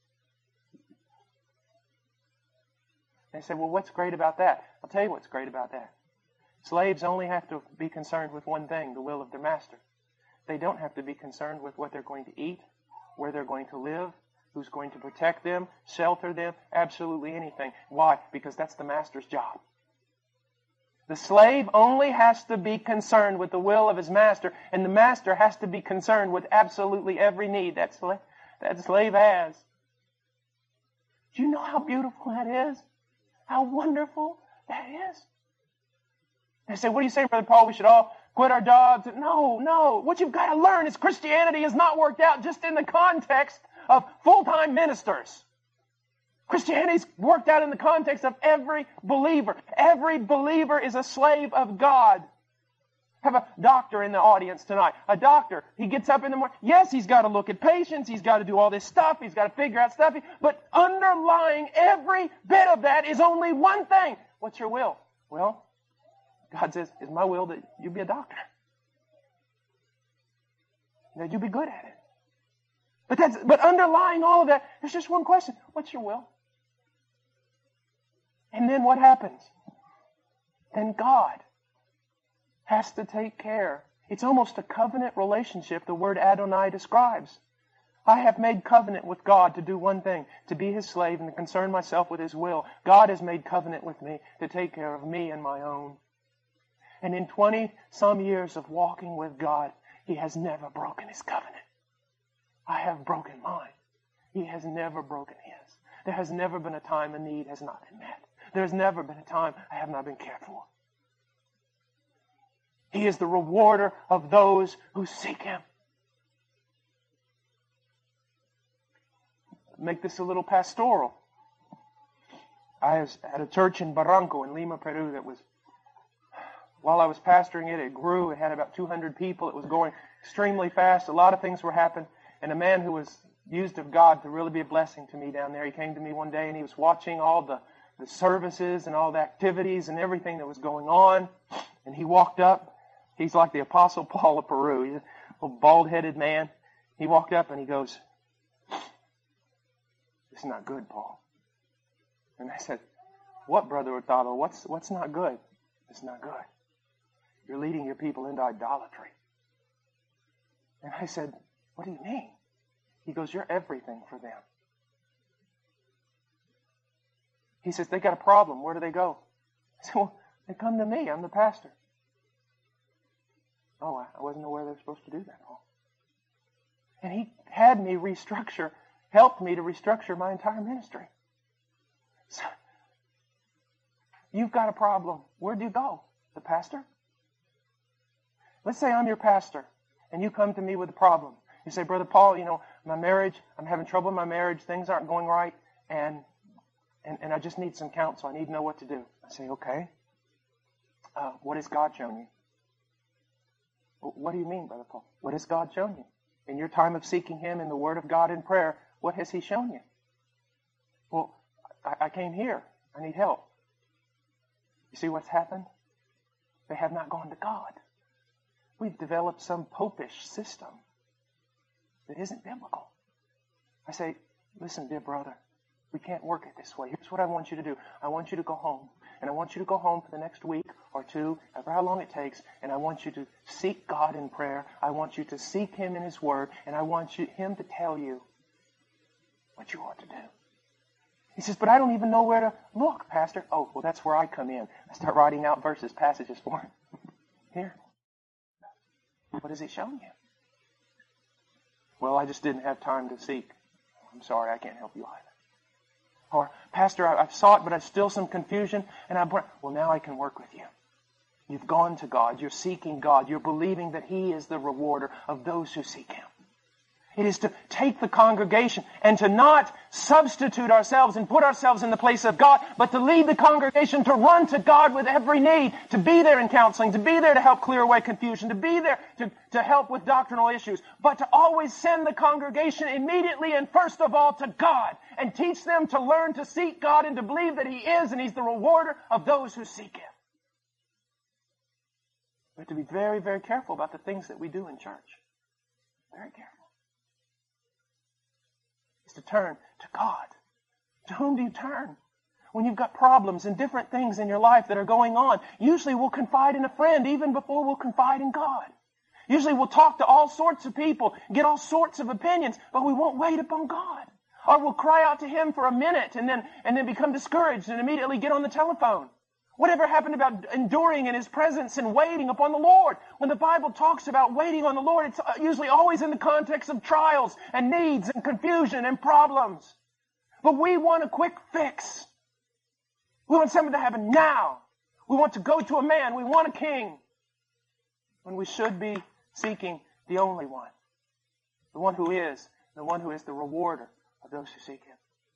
B: They said, well, what's great about that? I'll tell you what's great about that. Slaves only have to be concerned with one thing, the will of their master. They don't have to be concerned with what they're going to eat, where they're going to live, who's going to protect them, shelter them, absolutely anything. Why? Because that's the master's job. The slave only has to be concerned with the will of his master, and the master has to be concerned with absolutely every need that slave has. Do you know how beautiful that is? How wonderful that is. They say, what are you saying, Brother Paul? We should all quit our jobs? No. What you've got to learn is Christianity is not worked out just in the context of full-time ministers. Christianity's worked out in the context of every believer. Every believer is a slave of God. I have a doctor in the audience tonight. A doctor, he gets up in the morning. Yes, he's got to look at patients. He's got to do all this stuff. He's got to figure out stuff. But underlying every bit of that is only one thing. What's your will? Well, God says, it's my will that you be a doctor. That you be good at it. But underlying all of that, there's just one question. What's your will? And then what happens? Then God has to take care. It's almost a covenant relationship the word Adonai describes. I have made covenant with God to do one thing, to be His slave and to concern myself with His will. God has made covenant with me to take care of me and my own. And in 20-some years of walking with God, He has never broken His covenant. I have broken mine. He has never broken His. There has never been a time a need has not been met. There has never been a time I have not been cared for. He is the rewarder of those who seek Him. Make this a little pastoral. I was at a church in Barranco in Lima, Peru that was, while I was pastoring it, it grew. It had about 200 people. It was going extremely fast. A lot of things were happening. And a man who was used of God to really be a blessing to me down there, he came to me one day and he was watching all the services and all the activities and everything that was going on. And he walked up. He's like the Apostle Paul of Peru. He's a little bald-headed man. He walked up and he goes, "This is not good, Paul." And I said, "What, Brother Hurtado? What's not good?" "It's not good. You're leading your people into idolatry." And I said, "What do you mean?" He goes, "You're everything for them." He says, "They got a problem. Where do they go?" I said, "Well, they come to me. I'm the pastor." "Oh, I wasn't aware they were supposed to do that, Paul." And he had me helped me to restructure my entire ministry. So, you've got a problem. Where do you go? The pastor? Let's say I'm your pastor, and you come to me with a problem. You say, "Brother Paul, my marriage, I'm having trouble in my marriage. Things aren't going right, and I just need some counsel. I need to know what to do." I say, "Okay. What has God shown you?" "What do you mean, Brother Paul? What has God shown you? In your time of seeking Him in the Word of God in prayer, what has He shown you?" "Well, I came here. I need help." You see what's happened? They have not gone to God. We've developed some popish system that isn't biblical. I say, listen, dear brother, we can't work it this way. Here's what I want you to do. I want you to go home. And I want you to go home for the next week or two, however how long it takes, and I want you to seek God in prayer. I want you to seek Him in His Word, and I want Him to tell you what you ought to do. He says, but I don't even know where to look, Pastor. Oh, well, that's where I come in. I start writing out verses, passages for him. Here. What has He shown you? Well, I just didn't have time to seek. I'm sorry, I can't help you either. Or, Pastor, I've sought, but I've still some confusion, and well, now I can work with you. You've gone to God. You're seeking God. You're believing that He is the rewarder of those who seek Him. It is to take the congregation and to not substitute ourselves and put ourselves in the place of God, but to lead the congregation to run to God with every need, to be there in counseling, to be there to help clear away confusion, to be there to help with doctrinal issues, but to always send the congregation immediately and first of all to God and teach them to learn to seek God and to believe that He is and He's the rewarder of those who seek Him. We have to be very, very careful about the things that we do in church. Very careful. Is to turn to God. To whom do you turn? When you've got problems and different things in your life that are going on, usually we'll confide in a friend even before we'll confide in God. Usually we'll talk to all sorts of people, get all sorts of opinions, but we won't wait upon God. Or we'll cry out to Him for a minute and then become discouraged and immediately get on the telephone. Whatever happened about enduring in His presence and waiting upon the Lord? When the Bible talks about waiting on the Lord, it's usually always in the context of trials and needs and confusion and problems. But we want a quick fix. We want something to happen now. We want to go to a man. We want a king. When we should be seeking the only one. The one who is the rewarder of those who seek Him.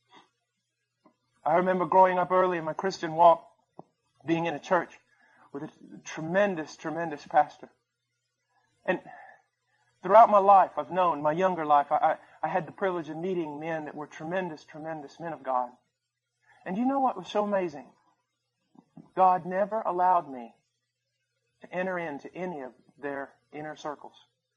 B: I remember growing up early in my Christian walk, being in a church with a tremendous, tremendous pastor. And throughout my life, I've known, my younger life, I had the privilege of meeting men that were tremendous, tremendous men of God. And you know what was so amazing? God never allowed me to enter into any of their inner circles.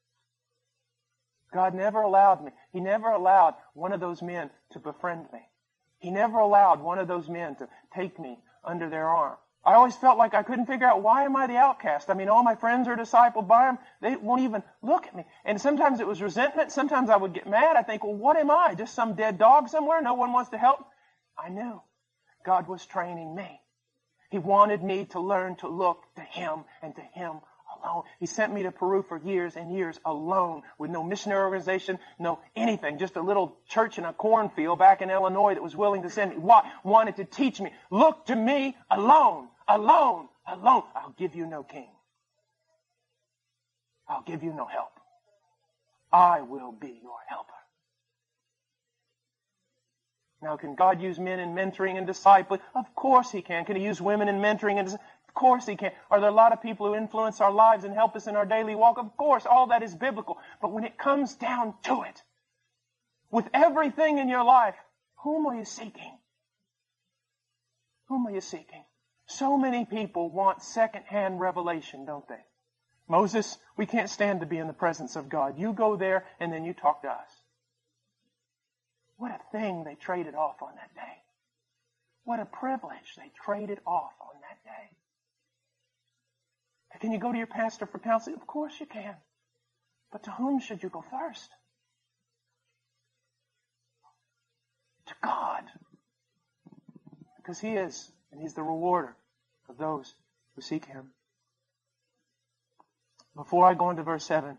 B: God never allowed me. He never allowed one of those men to befriend me. He never allowed one of those men to take me under their arm. I always felt like I couldn't figure out, why am I the outcast? I mean, all my friends are discipled by Him. They won't even look at me. And sometimes it was resentment. Sometimes I would get mad. I think, well, what am I? Just some dead dog somewhere? No one wants to help? I knew God was training me. He wanted me to learn to look to Him and to Him alone. He sent me to Peru for years and years alone with no missionary organization, no anything. Just a little church in a cornfield back in Illinois that was willing to send me. Wanted to teach me. Look to me alone. Alone, alone. I'll give you no king. I'll give you no help. I will be your helper. Now, can God use men in mentoring and discipling? Of course He can. Can He use women in mentoring and discipling? Of course He can. Are there a lot of people who influence our lives and help us in our daily walk? Of course, all that is biblical. But when it comes down to it, with everything in your life, whom are you seeking? Whom are you seeking? So many people want second-hand revelation, don't they? Moses, we can't stand to be in the presence of God. You go there and then you talk to us. What a thing they traded off on that day. What a privilege they traded off on that day. Can you go to your pastor for counseling? Of course you can. But to whom should you go first? To God. Because He is, and He's the rewarder of those who seek Him. Before I go into verse 7,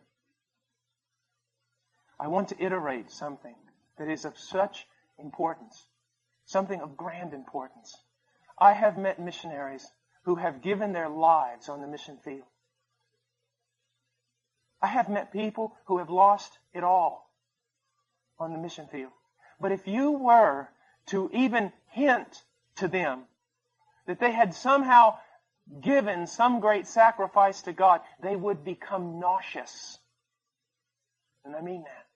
B: I want to iterate something that is of such importance, something of grand importance. I have met missionaries who have given their lives on the mission field. I have met people who have lost it all on the mission field. But if you were to even hint to them that they had somehow given some great sacrifice to God, they would become nauseous. And I mean that.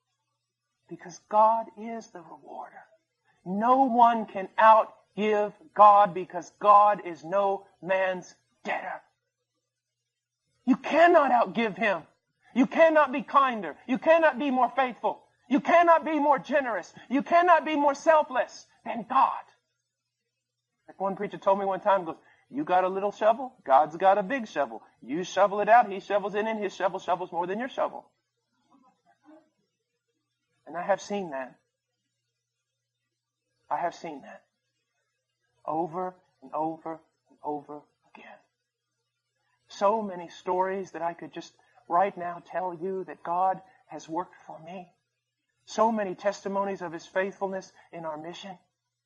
B: Because God is the rewarder. No one can outgive God because God is no man's debtor. You cannot outgive Him. You cannot be kinder. You cannot be more faithful. You cannot be more generous. You cannot be more selfless than God. Like one preacher told me one time, goes, you got a little shovel, God's got a big shovel. You shovel it out, He shovels it in, His shovel shovels more than your shovel. And I have seen that. I have seen that. Over and over and over again. So many stories that I could just right now tell you that God has worked for me. So many testimonies of His faithfulness in our mission.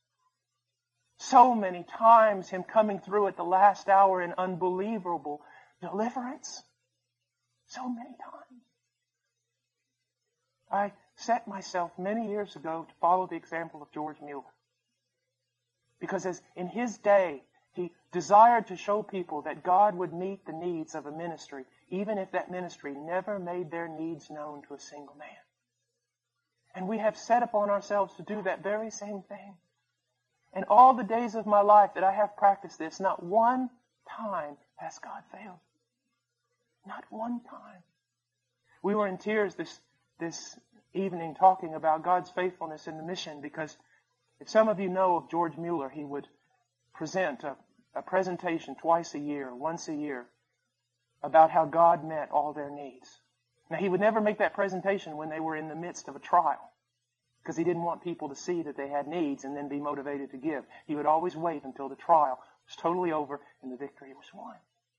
B: So many times Him coming through at the last hour in unbelievable deliverance. So many times. I set myself many years ago to follow the example of George Mueller. Because as in his day, he desired to show people that God would meet the needs of a ministry, even if that ministry never made their needs known to a single man. And we have set upon ourselves to do that very same thing. And all the days of my life that I have practiced this, not one time has God failed. Not one time. We were in tears this evening talking about God's faithfulness in the mission, because if some of you know of George Mueller, he would present a presentation twice a year, once a year, about how God met all their needs. Now, he would never make that presentation when they were in the midst of a trial, because he didn't want people to see that they had needs and then be motivated to give. He would always wait until the trial was totally over and the victory was won.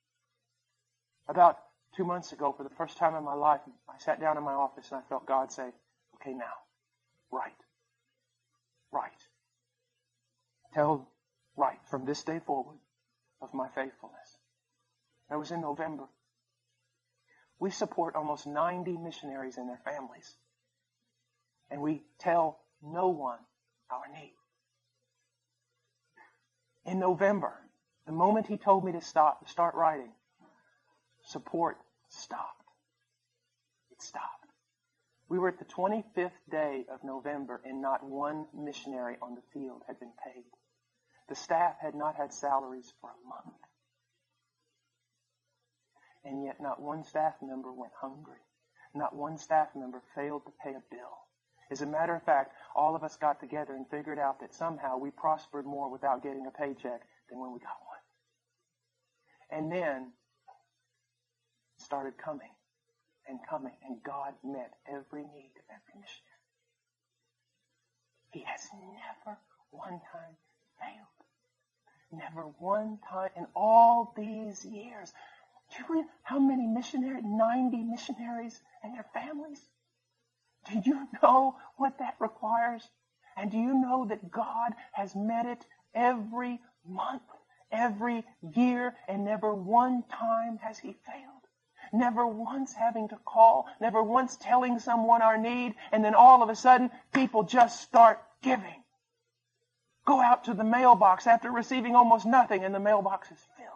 B: About 2 months ago, for the first time in my life, I sat down in my office and I felt God say, okay, now, right. Tell right from this day forward of my faithfulness. That was in November. We support almost 90 missionaries and their families. And we tell no one our need. In November, the moment he told me to start writing, support stopped. It stopped. We were at the 25th day of November and not one missionary on the field had been paid. The staff had not had salaries for a month. And yet not one staff member went hungry. Not one staff member failed to pay a bill. As a matter of fact, all of us got together and figured out that somehow we prospered more without getting a paycheck than when we got one. And then it started coming, and God met every need of every missionary. He has never one time failed. Never one time in all these years. Do you realize how many missionaries, 90 missionaries and their families? Do you know what that requires? And do you know that God has met it every month, every year, and never one time has He failed? Never once having to call, never once telling someone our need, and then all of a sudden, people just start giving. Go out to the mailbox after receiving almost nothing, and the mailbox is filled.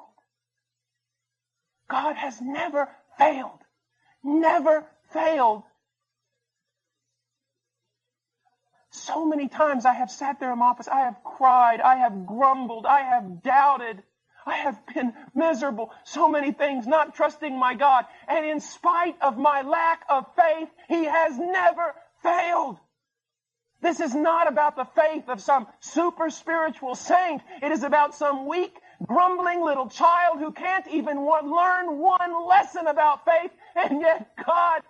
B: God has never failed. Never failed. So many times I have sat there in my office, I have cried, I have grumbled, I have doubted, I have been miserable. So many things, not trusting my God. And in spite of my lack of faith, He has never failed. This is not about the faith of some super spiritual saint. It is about some weak, grumbling little child who can't even learn one lesson about faith. And yet God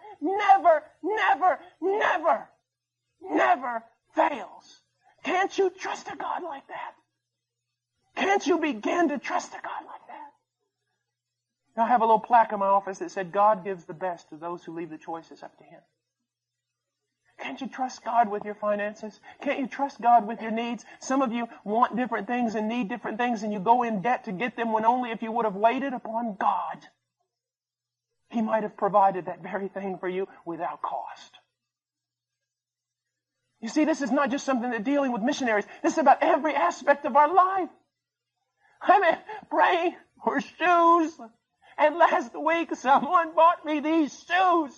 B: never fails. Can't you trust a God like that? Can't you begin to trust a God like that? Now, I have a little plaque in my office that said, God gives the best to those who leave the choices up to Him. Can't you trust God with your finances? Can't you trust God with your needs? Some of you want different things and need different things, and you go in debt to get them when only if you would have waited upon God, He might have provided that very thing for you without cost. You see, this is not just something that dealing with missionaries. This is about every aspect of our life. I mean, praying for shoes. And last week, someone bought me these shoes.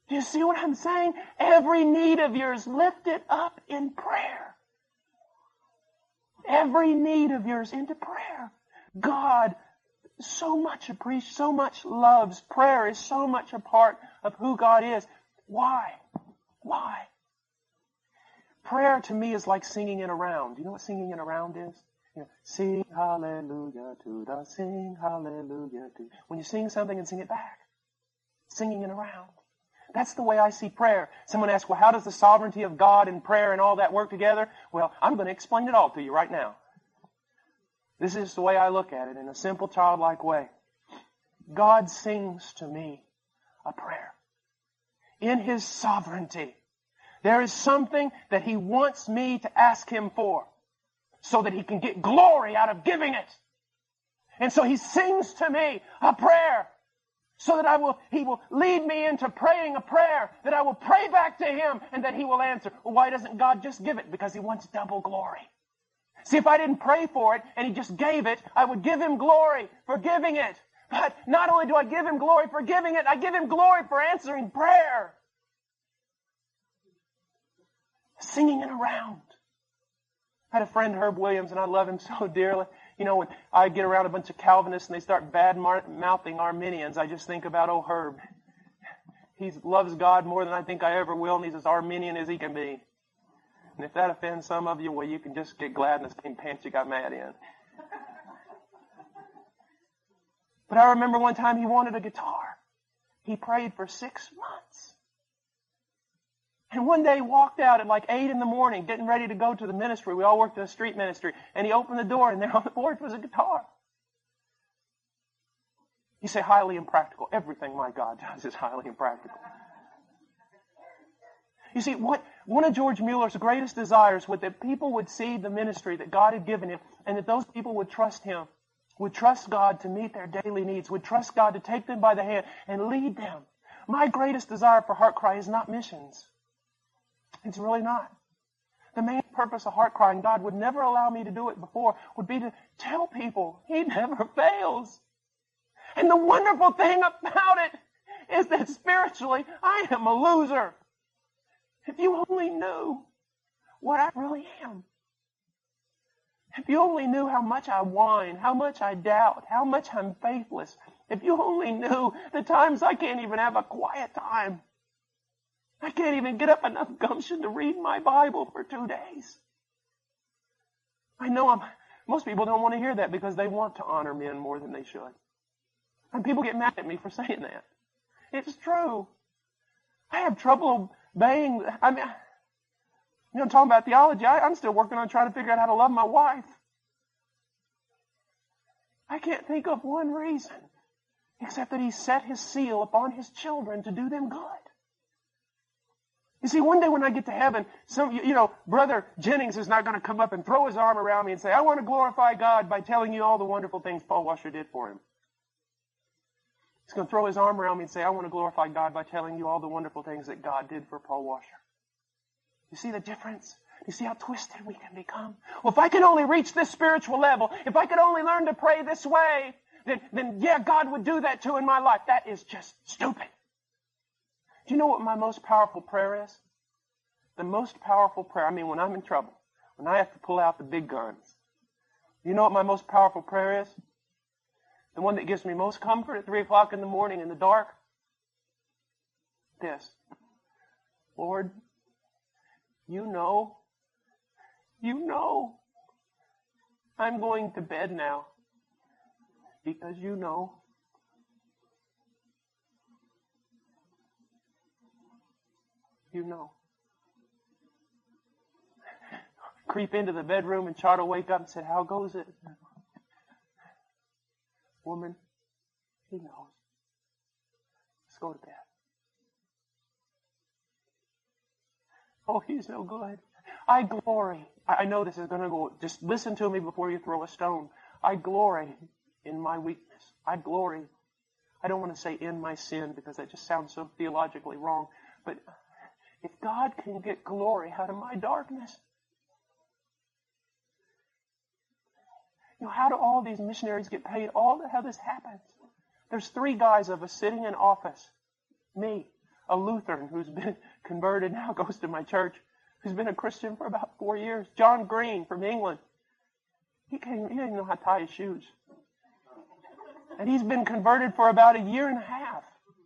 B: Do you see what I'm saying? Every need of yours, lift it up in prayer. Every need of yours into prayer. God so much appreciates, so much loves. Prayer is so much a part of who God is. Why? Why? Prayer to me is like singing in a round. You know what singing in a round is? You know, sing hallelujah to the sing hallelujah to. When you sing something and sing it back. Singing in a round. That's the way I see prayer. Someone asks, well, how does the sovereignty of God and prayer and all that work together? Well, I'm going to explain it all to you right now. This is the way I look at it in a simple, childlike way. God sings to me a prayer. In His sovereignty, there is something that He wants me to ask Him for so that He can get glory out of giving it. And so He sings to me a prayer so that He will lead me into praying a prayer that I will pray back to Him and that He will answer. Well, why doesn't God just give it? Because He wants double glory. See, if I didn't pray for it and He just gave it, I would give Him glory for giving it. But not only do I give Him glory for giving it, I give Him glory for answering prayer. Singing it around. I had a friend, Herb Williams, and I love him so dearly. You know, when I get around a bunch of Calvinists and they start bad-mouthing Arminians, I just think about, oh, Herb. He loves God more than I think I ever will, and he's as Arminian as he can be. And if that offends some of you, well, you can just get glad in the same pants you got mad in. But I remember one time he wanted a guitar. He prayed for 6 months. And one day he walked out at like 8 in the morning, getting ready to go to the ministry. We all worked in a street ministry. And he opened the door, and there on the board was a guitar. You say highly impractical. Everything my God does is highly impractical. You see, one of George Mueller's greatest desires was that people would see the ministry that God had given him, and that those people would trust him, would trust God to meet their daily needs, would trust God to take them by the hand and lead them. My greatest desire for Heart Cry is not missions. It's really not. The main purpose of Heart Cry, and God would never allow me to do it before, would be to tell people He never fails. And the wonderful thing about it is that spiritually, I am a loser. If you only knew what I really am. If you only knew how much I whine, how much I doubt, how much I'm faithless. If you only knew the times I can't even have a quiet time. I can't even get up enough gumption to read my Bible for 2 days. I know most people don't want to hear that because they want to honor men more than they should. And people get mad at me for saying that. It's true. I have trouble obeying. I'm talking about theology. I'm still working on trying to figure out how to love my wife. I can't think of one reason except that He set His seal upon His children to do them good. You see, one day when I get to heaven, Brother Jennings is not going to come up and throw his arm around me and say, I want to glorify God by telling you all the wonderful things Paul Washer did for him. He's going to throw his arm around me and say, I want to glorify God by telling you all the wonderful things that God did for Paul Washer. You see the difference? You see how twisted we can become? Well, if I could only reach this spiritual level, if I could only learn to pray this way, then yeah, God would do that too in my life. That is just stupid. Do you know what my most powerful prayer is? The most powerful prayer, when I'm in trouble, when I have to pull out the big guns. You know what my most powerful prayer is? The one that gives me most comfort at 3 o'clock in the morning in the dark? This. Lord, you know, I'm going to bed now because you know. You know. Creep into the bedroom and Chart will wake up and say, how goes it? Woman, He knows. Let's go to bed. Oh, He's so good. I glory. I know this is going to go. Just listen to me before you throw a stone. I glory in my weakness. I glory. I don't want to say in my sin because that just sounds so theologically wrong. But if God can get glory out of my darkness, how do all these missionaries get paid? How this happens? There's 3 guys of us sitting in office. Me. a Lutheran who's been converted now, goes to my church, who's been a Christian for about 4 years. John Green from England. He didn't even know how to tie his shoes. And he's been converted for about a year and a half.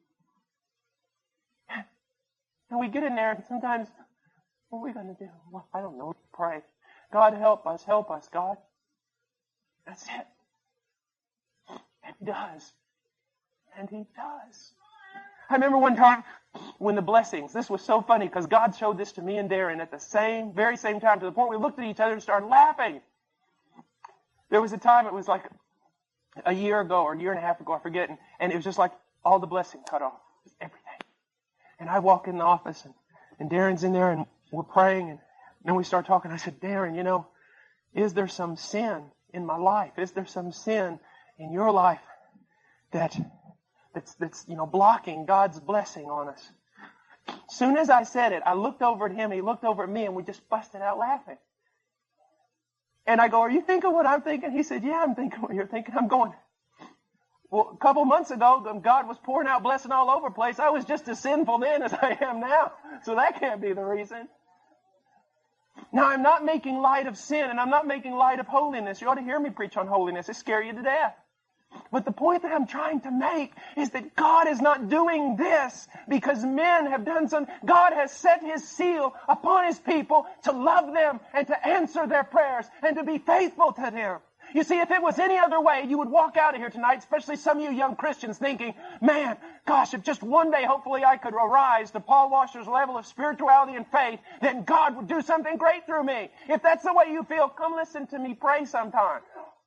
B: And we get in there and sometimes, what are we going to do? Well, I don't know. Pray. God, help us, God. That's it. And He does. And He does. I remember one time when the blessings, this was so funny because God showed this to me and Darren at the very same time, to the point we looked at each other and started laughing. There was a time, it was like a year ago or a year and a half ago, I forget, and it was just like all the blessing cut off. Everything. And I walk in the office and Darren's in there and we're praying and then we start talking. I said, Darren, is there some sin in my life? Is there some sin in your life that's blocking God's blessing on us? As soon as I said it, I looked over at him, he looked over at me, and we just busted out laughing. And I go, are you thinking what I'm thinking? He said, yeah, I'm thinking what you're thinking. I'm going, well, a couple months ago, God was pouring out blessing all over the place. I was just as sinful then as I am now. So that can't be the reason. Now, I'm not making light of sin, and I'm not making light of holiness. You ought to hear me preach on holiness. It scare you to death. But the point that I'm trying to make is that God is not doing this because men have done something. God has set His seal upon His people to love them and to answer their prayers and to be faithful to them. You see, if it was any other way, you would walk out of here tonight, especially some of you young Christians, thinking, man, gosh, if just one day, hopefully I could arise to Paul Washer's level of spirituality and faith, then God would do something great through me. If that's the way you feel, come listen to me pray sometime.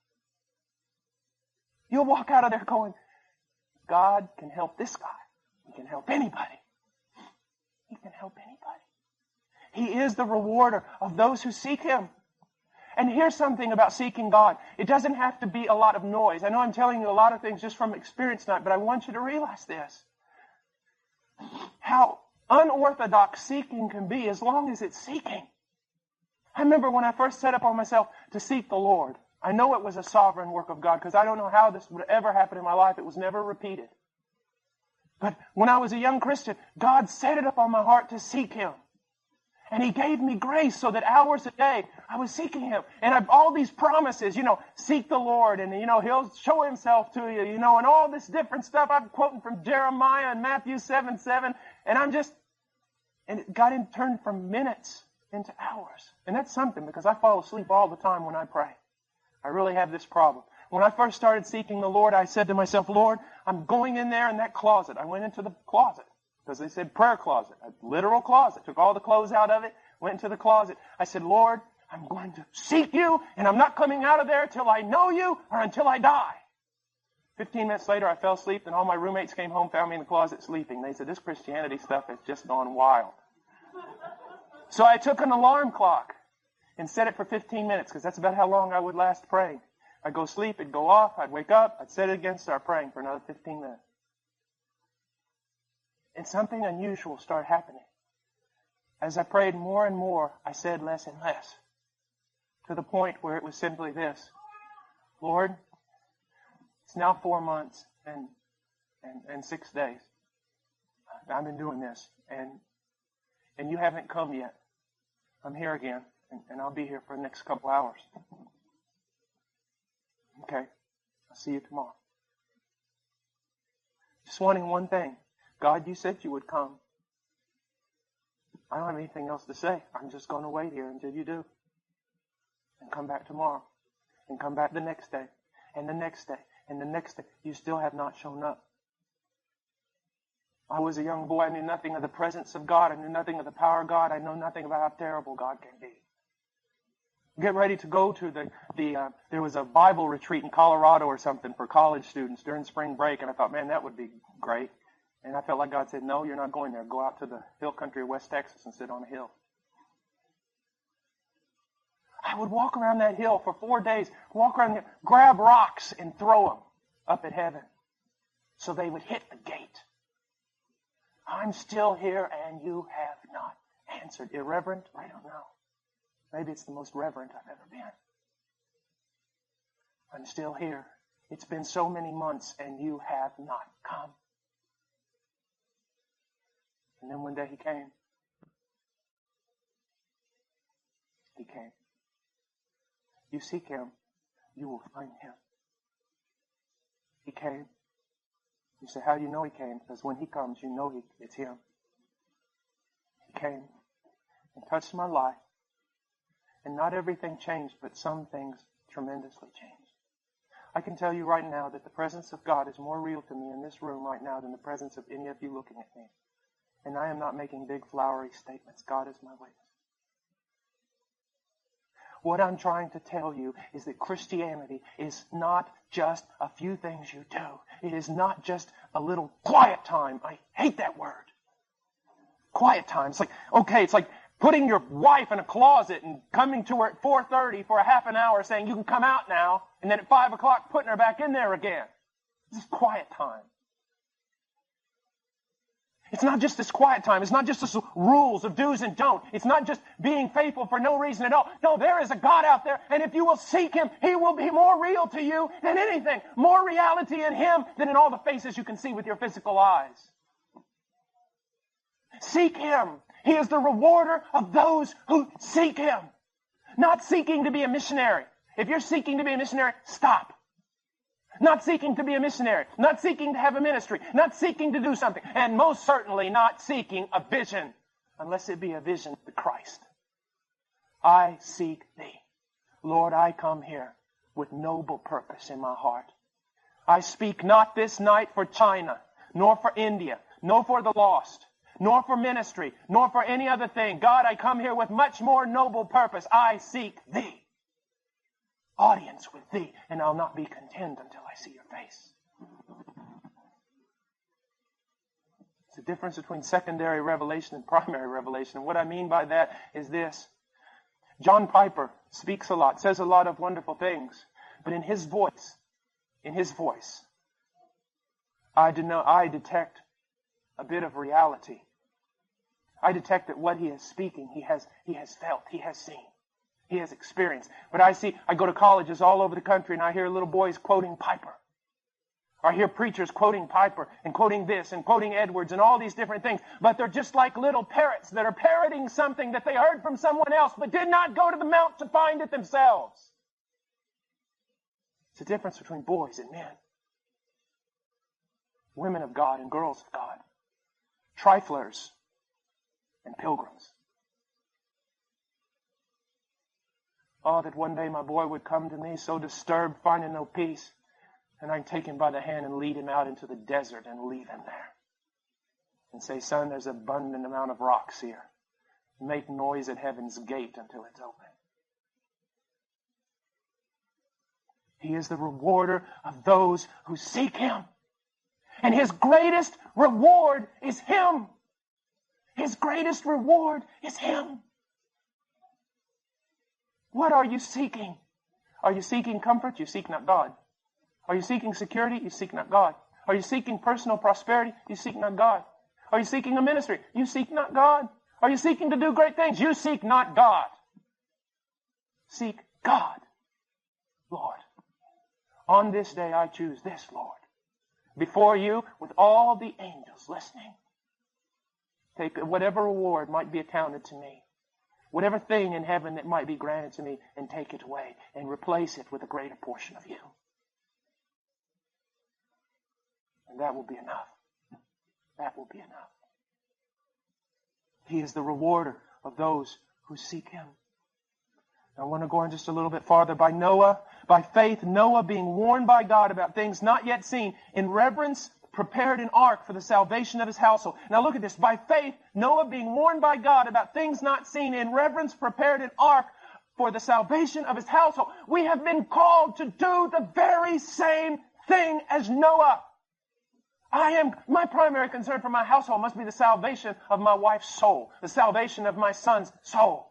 B: You'll walk out of there going, God can help this guy. He can help anybody. He can help anybody. He is the rewarder of those who seek Him. And here's something about seeking God. It doesn't have to be a lot of noise. I know I'm telling you a lot of things just from experience tonight, but I want you to realize this. How unorthodox seeking can be as long as it's seeking. I remember when I first set up on myself to seek the Lord. I know it was a sovereign work of God because I don't know how this would ever happen in my life. It was never repeated. But when I was a young Christian, God set it up on my heart to seek Him. And He gave me grace so that hours a day I was seeking Him. And I've all these promises, seek the Lord and, He'll show Himself to you, and all this different stuff. I'm quoting from Jeremiah and Matthew 7:7. And it got turned from minutes into hours. And that's something because I fall asleep all the time when I pray. I really have this problem. When I first started seeking the Lord, I said to myself, Lord, I'm going in there in that closet. I went into the closet because they said prayer closet, a literal closet. Took all the clothes out of it, went into the closet. I said, Lord, I'm going to seek you, and I'm not coming out of there till I know you or until I die. 15 minutes later, I fell asleep, and all my roommates came home, found me in the closet sleeping. They said, this Christianity stuff has just gone wild. So I took an alarm clock and set it for 15 minutes because that's about how long I would last praying. I'd go sleep, it'd go off, I'd wake up, I'd set it again, start praying for another 15 minutes. And something unusual started happening. As I prayed more and more, I said less and less. To the point where it was simply this. Lord, it's now 4 months and 6 days. I've been doing this, and you haven't come yet. I'm here again. And I'll be here for the next couple hours. Okay. I'll see you tomorrow. Just wanting one thing. God, you said you would come. I don't have anything else to say. I'm just going to wait here until you do. And come back tomorrow. And come back the next day. And the next day. And the next day. You still have not shown up. I was a young boy. I knew nothing of the presence of God. I knew nothing of the power of God. I know nothing about how terrible God can be. Get ready to go to there was a Bible retreat in Colorado or something for college students during spring break, and I thought, man, that would be great. And I felt like God said, no, you're not going there. Go out to the hill country of West Texas and sit on a hill. I would walk around that hill for 4 days, walk around there, grab rocks and throw them up at heaven so they would hit the gate. I'm still here and you have not answered. Irreverent? I don't know. Maybe it's the most reverent I've ever been. I'm still here. It's been so many months and you have not come. And then one day He came. He came. You seek Him, you will find Him. He came. You say, how do you know He came? Because when He comes, you know it's Him. He came and touched my life. And not everything changed, but some things tremendously changed. I can tell you right now that the presence of God is more real to me in this room right now than the presence of any of you looking at me. And I am not making big flowery statements. God is my witness. What I'm trying to tell you is that Christianity is not just a few things you do. It is not just a little quiet time. I hate that word. Quiet time. It's like putting your wife in a closet and coming to her at 4:30 for a half an hour saying, you can come out now, and then at 5 o'clock putting her back in there again. This is quiet time. It's not just this quiet time. It's not just this rules of do's and don't. It's not just being faithful for no reason at all. No, there is a God out there, and if you will seek Him, He will be more real to you than anything. More reality in Him than in all the faces you can see with your physical eyes. Seek Him. He is the rewarder of those who seek Him. Not seeking to be a missionary. If you're seeking to be a missionary, stop. Not seeking to be a missionary. Not seeking to have a ministry. Not seeking to do something. And most certainly not seeking a vision. Unless it be a vision of Christ. I seek Thee. Lord, I come here with noble purpose in my heart. I speak not this night for China, nor for India, nor for the lost, nor for ministry, nor for any other thing. God, I come here with much more noble purpose. I seek Thee. Audience with Thee, and I'll not be content until I see Your face. It's the difference between secondary revelation and primary revelation. And what I mean by that is this. John Piper speaks a lot, says a lot of wonderful things, but in his voice, I detect a bit of reality. I detect that what he is speaking, he has felt, he has seen. He has experienced. But I go to colleges all over the country and I hear little boys quoting Piper. Or I hear preachers quoting Piper and quoting this and quoting Edwards and all these different things. But they're just like little parrots that are parroting something that they heard from someone else but did not go to the mount to find it themselves. It's the difference between boys and men. Women of God and girls of God. Triflers and pilgrims. Oh, that one day my boy would come to me so disturbed, finding no peace, and I'd take him by the hand and lead him out into the desert and leave him there. And say, son, there's an abundant amount of rocks here. Make noise at heaven's gate until it's open. He is the rewarder of those who seek Him. And His greatest reward is Him. His greatest reward is Him. What are you seeking? Are you seeking comfort? You seek not God. Are you seeking security? You seek not God. Are you seeking personal prosperity? You seek not God. Are you seeking a ministry? You seek not God. Are you seeking to do great things? You seek not God. Seek God, Lord. On this day I choose this, Lord. Before you, with all the angels listening. Take whatever reward might be accounted to me. Whatever thing in heaven that might be granted to me, and take it away and replace it with a greater portion of You. And that will be enough. That will be enough. He is the rewarder of those who seek Him. I want to go on just a little bit farther. By faith, Noah, being warned by God about things not yet seen, in reverence prepared an ark for the salvation of his household. Now look at this. By faith, Noah, being warned by God about things not seen, in reverence prepared an ark for the salvation of his household. We have been called to do the very same thing as Noah. My primary concern for my household must be the salvation of my wife's soul, the salvation of my son's soul.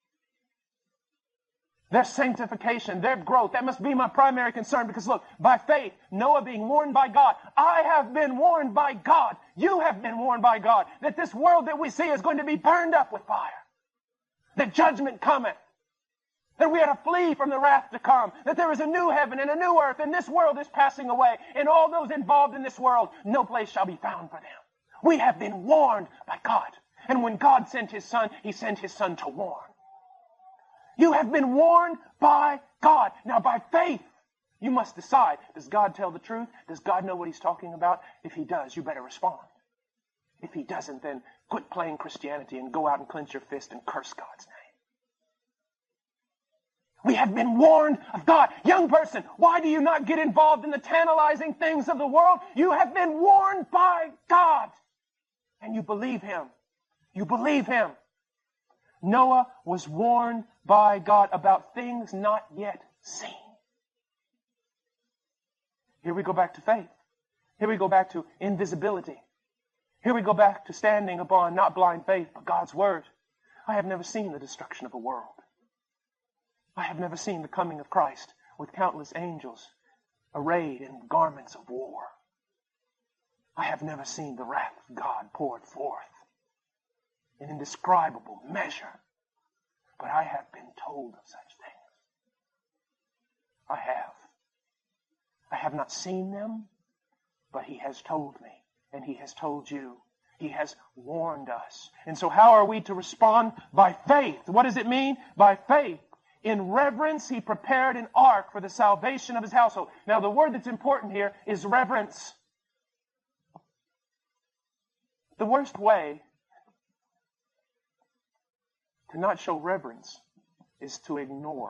B: Their sanctification, their growth, that must be my primary concern, because look, by faith, Noah being warned by God, I have been warned by God, you have been warned by God, that this world that we see is going to be burned up with fire, that judgment cometh, that we are to flee from the wrath to come, that there is a new heaven and a new earth, and this world is passing away, and all those involved in this world, no place shall be found for them. We have been warned by God. And when God sent His Son, He sent His Son to warn. You have been warned by God. Now by faith, you must decide, does God tell the truth? Does God know what He's talking about? If He does, you better respond. If He doesn't, then quit playing Christianity and go out and clench your fist and curse God's name. We have been warned of God. Young person, why do you not get involved in the tantalizing things of the world? You have been warned by God. And you believe Him. You believe Him. Noah was warned by God about things not yet seen. Here we go back to faith. Here we go back to invisibility. Here we go back to standing upon not blind faith, but God's Word. I have never seen the destruction of a world. I have never seen the coming of Christ with countless angels arrayed in garments of war. I have never seen the wrath of God poured forth in indescribable measure. But I have been told of such things. I have. I have not seen them, but He has told me, and He has told you. He has warned us. And so how are we to respond? By faith. What does it mean? By faith. In reverence, He prepared an ark for the salvation of His household. Now, the word that's important here is reverence. The worst way to not show reverence is to ignore.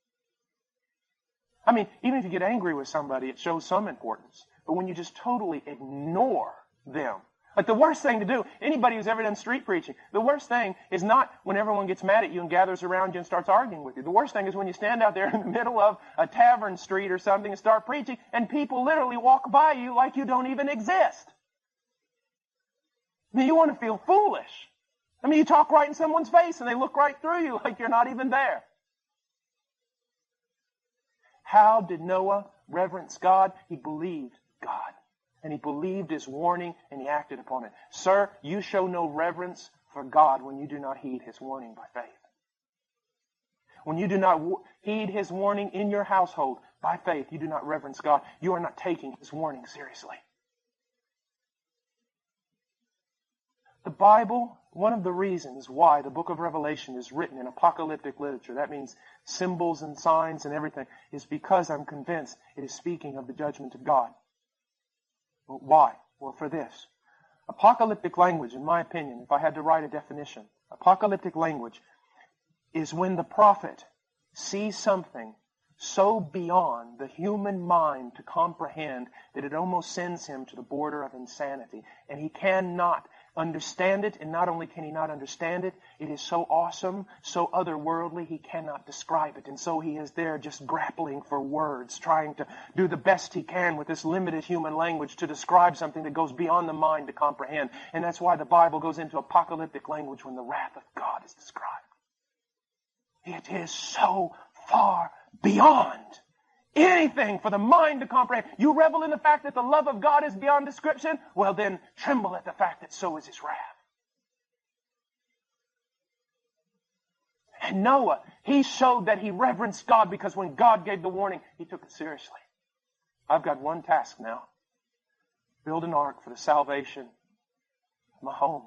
B: I mean, even if you get angry with somebody, it shows some importance. But when you just totally ignore them, like the worst thing to do, anybody who's ever done street preaching, the worst thing is not when everyone gets mad at you and gathers around you and starts arguing with you. The worst thing is when you stand out there in the middle of a tavern street or something and start preaching and people literally walk by you like you don't even exist. I mean, you want to feel foolish. I mean, you talk right in someone's face and they look right through you like you're not even there. How did Noah reverence God? He believed God. And he believed His warning and he acted upon it. Sir, you show no reverence for God when you do not heed His warning by faith. When you do not heed His warning in your household by faith, you do not reverence God. You are not taking His warning seriously. The Bible, one of the reasons why the book of Revelation is written in apocalyptic literature, that means symbols and signs and everything, is because I'm convinced it is speaking of the judgment of God. Why? Well, for this. Apocalyptic language, in my opinion, if I had to write a definition, apocalyptic language is when the prophet sees something so beyond the human mind to comprehend that it almost sends him to the border of insanity. And he cannot understand it, and not only can he not understand it, it is so awesome, so otherworldly, he cannot describe it. And so he is there just grappling for words, trying to do the best he can with this limited human language to describe something that goes beyond the mind to comprehend. And that's why the Bible goes into apocalyptic language when the wrath of God is described. It is so far beyond anything for the mind to comprehend. You revel in the fact that the love of God is beyond description? Well, then tremble at the fact that so is His wrath. And Noah, he showed that he reverenced God because when God gave the warning, he took it seriously. I've got one task now. Build an ark for the salvation of my home.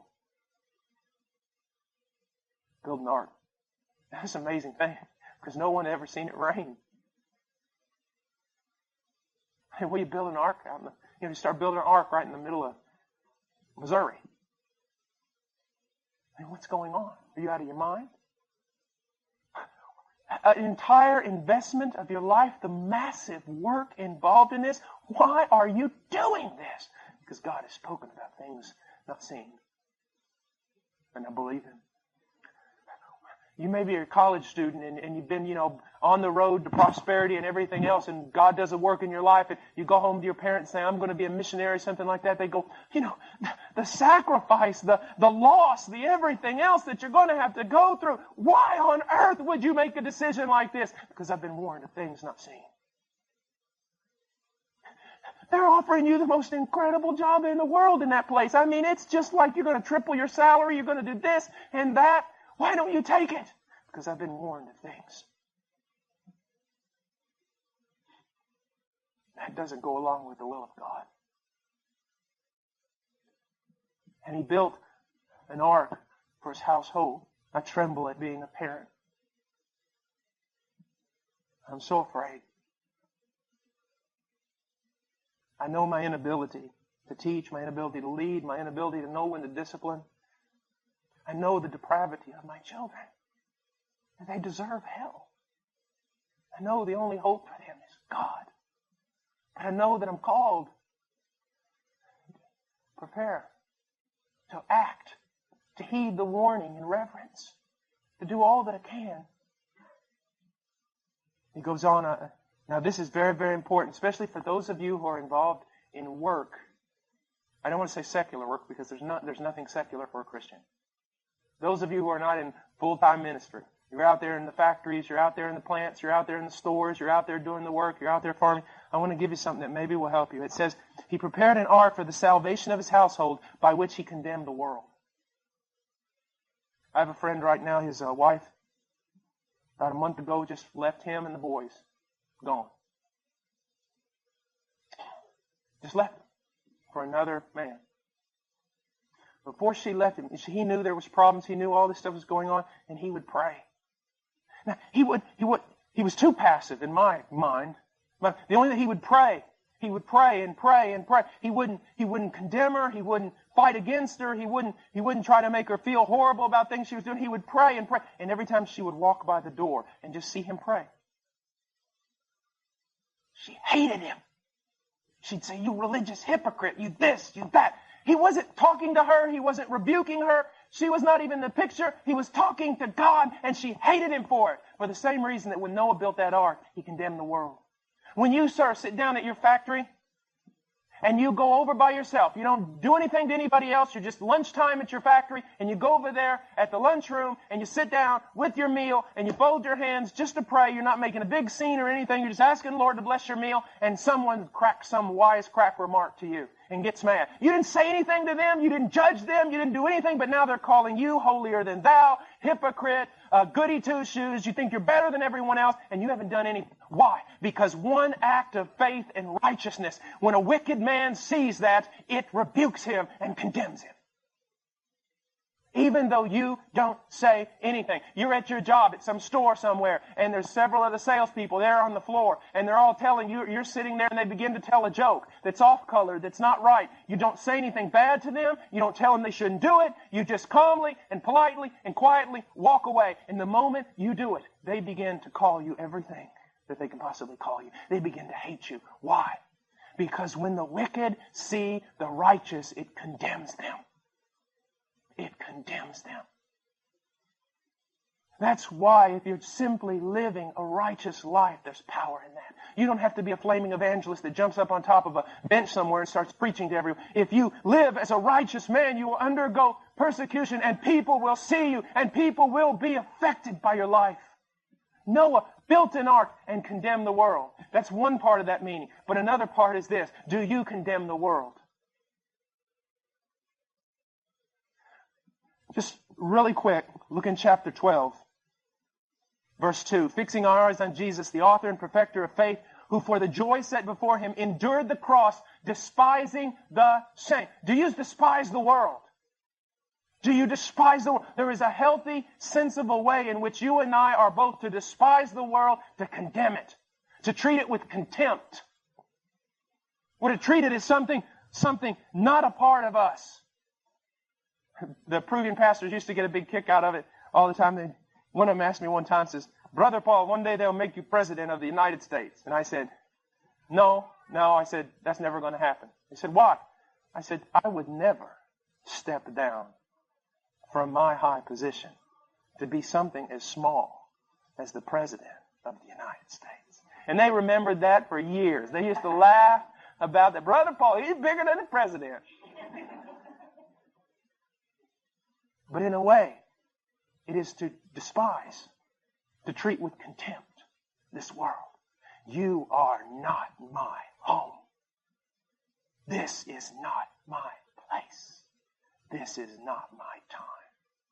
B: Build an ark. That's an amazing thing because no one had ever seen it rain. Hey, will you build an ark out in the, you start building an ark right in the middle of Missouri. I mean, what's going on? Are you out of your mind? An entire investment of your life, the massive work involved in this. Why are you doing this? Because God has spoken about things not seen. And I believe Him. You may be a college student and you've been, on the road to prosperity and everything else, and God does a work in your life, and you go home to your parents and say, I'm going to be a missionary, something like that. They go, the sacrifice, the loss, the everything else that you're going to have to go through. Why on earth would you make a decision like this? Because I've been warned of things not seen. They're offering you the most incredible job in the world in that place. I mean, it's just like you're going to triple your salary, you're going to do this and that. Why don't you take it? Because I've been warned of things. That doesn't go along with the will of God. And he built an ark for his household. I tremble at being a parent. I'm so afraid. I know my inability to teach, my inability to lead, my inability to know when to discipline. I know the depravity of my children. And they deserve hell. I know the only hope for them is God. But I know that I'm called to prepare, to act, to heed the warning in reverence, to do all that I can. He goes on, now this is very, very important, especially for those of you who are involved in work. I don't want to say secular work because there's nothing secular for a Christian. Those of you who are not in full-time ministry, you're out there in the factories, you're out there in the plants, you're out there in the stores, you're out there doing the work, you're out there farming. I want to give you something that maybe will help you. It says, he prepared an ark for the salvation of his household by which he condemned the world. I have a friend right now, his wife, about a month ago, just left him and the boys. Gone. Just left him for another man. Before she left him, he knew there was problems. He knew all this stuff was going on, and he would pray. Now, he was too passive in my mind. But the only thing he would pray and pray and pray. He wouldn't condemn her. He wouldn't fight against her. He wouldn't try to make her feel horrible about things she was doing. He would pray and pray. And every time she would walk by the door and just see him pray, she hated him. She'd say, "You religious hypocrite, you this, you that." He wasn't talking to her. He wasn't rebuking her. She was not even in the picture. He was talking to God, and she hated him for it. For the same reason that when Noah built that ark, he condemned the world. When you, sir, sit down at your factory and you go over by yourself, you don't do anything to anybody else, you're just lunchtime at your factory, and you go over there at the lunchroom and you sit down with your meal and you fold your hands just to pray. You're not making a big scene or anything. You're just asking the Lord to bless your meal, and someone cracks some wisecrack remark to you and gets mad. You didn't say anything to them. You didn't judge them. You didn't do anything, but now they're calling you holier than thou, hypocrite, goody two-shoes. You think you're better than everyone else, and you haven't done anything. Why? Because one act of faith and righteousness, when a wicked man sees that, it rebukes him and condemns him. Even though you don't say anything. You're at your job at some store somewhere, and there's several of the salespeople there on the floor, and they're all telling you, you're sitting there, and they begin to tell a joke that's off-color, that's not right. You don't say anything bad to them. You don't tell them they shouldn't do it. You just calmly and politely and quietly walk away. And the moment you do it, they begin to call you everything that they can possibly call you. They begin to hate you. Why? Because when the wicked see the righteous, it condemns them. It condemns them. That's why if you're simply living a righteous life, there's power in that. You don't have to be a flaming evangelist that jumps up on top of a bench somewhere and starts preaching to everyone. If you live as a righteous man, you will undergo persecution, and people will see you, and people will be affected by your life. Noah built an ark and condemned the world. That's one part of that meaning. But another part is this: do you condemn the world? Just really quick, look in chapter 12, verse 2. Fixing our eyes on Jesus, the author and perfecter of faith, who for the joy set before him endured the cross, despising the shame. Do you despise the world? Do you despise the world? There is a healthy, sensible way in which you and I are both to despise the world, to condemn it, to treat it with contempt. Or to treat it as something not a part of us. The Peruvian pastors used to get a big kick out of it all the time. One of them asked me one time, says, "Brother Paul, one day they'll make you president of the United States." And I said, No. I said, "That's never going to happen." He said, "What?" I said, "I would never step down from my high position to be something as small as the president of the United States." And they remembered that for years. They used to laugh about that. "Brother Paul, he's bigger than the president." But in a way, it is to despise, to treat with contempt this world. You are not my home. This is not my place. This is not my time.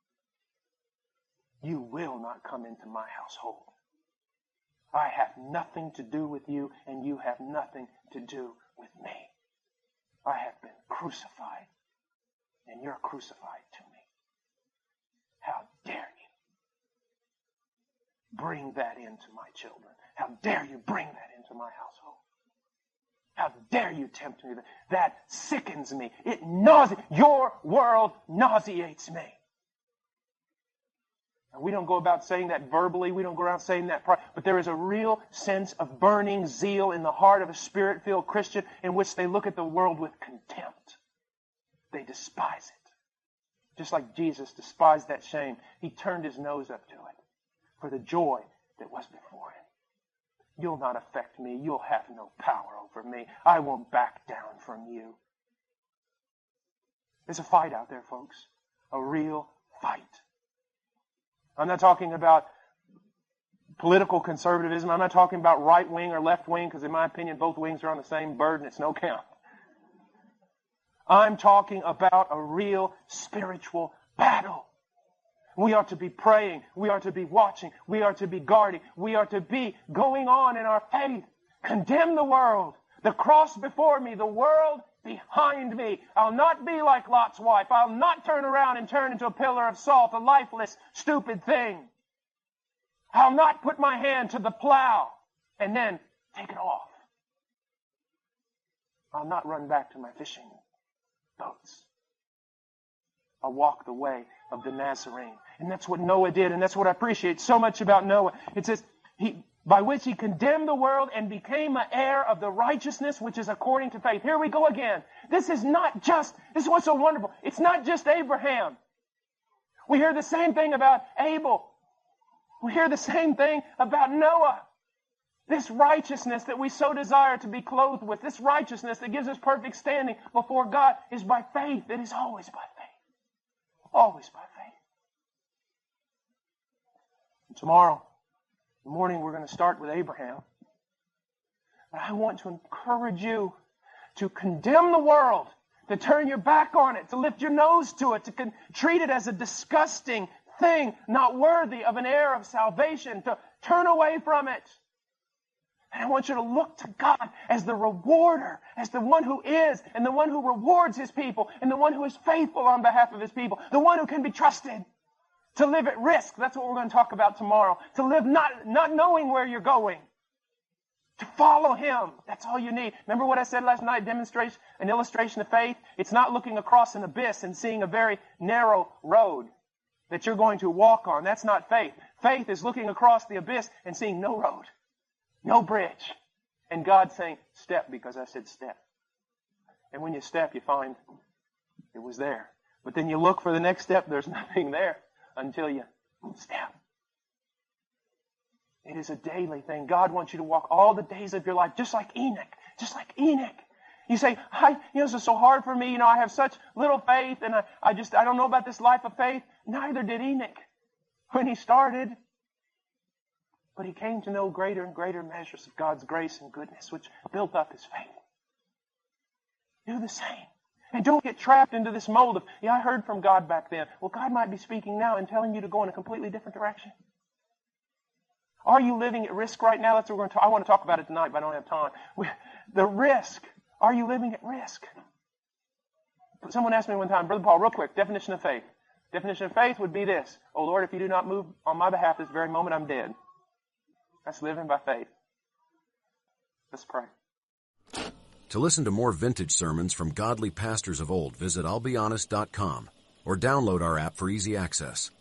B: You will not come into my household. I have nothing to do with you, and you have nothing to do with me. I have been crucified and you're crucified to me. How dare you bring that into my children? How dare you bring that into my household? How dare you tempt me? That sickens me. Your world nauseates me. And we don't go about saying that verbally. We don't go around saying that. But there is a real sense of burning zeal in the heart of a Spirit-filled Christian in which they look at the world with contempt. They despise it. Just like Jesus despised that shame, he turned his nose up to it for the joy that was before him. You'll not affect me. You'll have no power over me. I won't back down from you. There's a fight out there, folks. A real fight. I'm not talking about political conservatism. I'm not talking about right wing or left wing, because in my opinion, both wings are on the same bird and it's no count. I'm talking about a real spiritual battle. We are to be praying. We are to be watching. We are to be guarding. We are to be going on in our faith. Condemn the world. The cross before me, the world behind me. I'll not be like Lot's wife. I'll not turn around and turn into a pillar of salt, a lifeless, stupid thing. I'll not put my hand to the plow and then take it off. I'll not run back to my fishing boats. I'll walk the way of the Nazarene. And that's what Noah did, and that's what I appreciate so much about Noah. It says, by which he condemned the world and became an heir of the righteousness which is according to faith. Here we go again. This is what's so wonderful. It's not just Abraham. We hear the same thing about Abel. We hear the same thing about Noah. This righteousness that we so desire to be clothed with, this righteousness that gives us perfect standing before God, is by faith. It is always by faith. Always by faith. And tomorrow morning we're going to start with Abraham. But I want to encourage you to condemn the world, to turn your back on it, to lift your nose to it, to treat it as a disgusting thing, not worthy of an heir of salvation, to turn away from it. And I want you to look to God as the rewarder, as the one who is, and the one who rewards his people, and the one who is faithful on behalf of his people, the one who can be trusted. To live at risk, that's what we're going to talk about tomorrow. To live not knowing where you're going. To follow him, that's all you need. Remember what I said last night, an illustration of faith? It's not looking across an abyss and seeing a very narrow road that you're going to walk on. That's not faith. Faith is looking across the abyss and seeing no road. No bridge. And God saying, step, because I said step. And when you step, you find it was there. But then you look for the next step, there's nothing there until you step. It is a daily thing. God wants you to walk all the days of your life, just like Enoch. Just like Enoch. You say, this is so hard for me. I have such little faith, and I don't know about this life of faith. Neither did Enoch when he started. But he came to know greater and greater measures of God's grace and goodness, which built up his faith. Do the same. And don't get trapped into this mold of, I heard from God back then. Well, God might be speaking now and telling you to go in a completely different direction. Are you living at risk right now? That's what we're going to talk. I want to talk about it tonight, but I don't have time. The risk. Are you living at risk? Someone asked me one time, Brother Paul, real quick, definition of faith. Definition of faith would be this. Oh, Lord, if you do not move on my behalf this very moment, I'm dead. That's living by faith. Let's pray.
A: To listen to more vintage sermons from godly pastors of old, visit I'llBeHonest.com or download our app for easy access.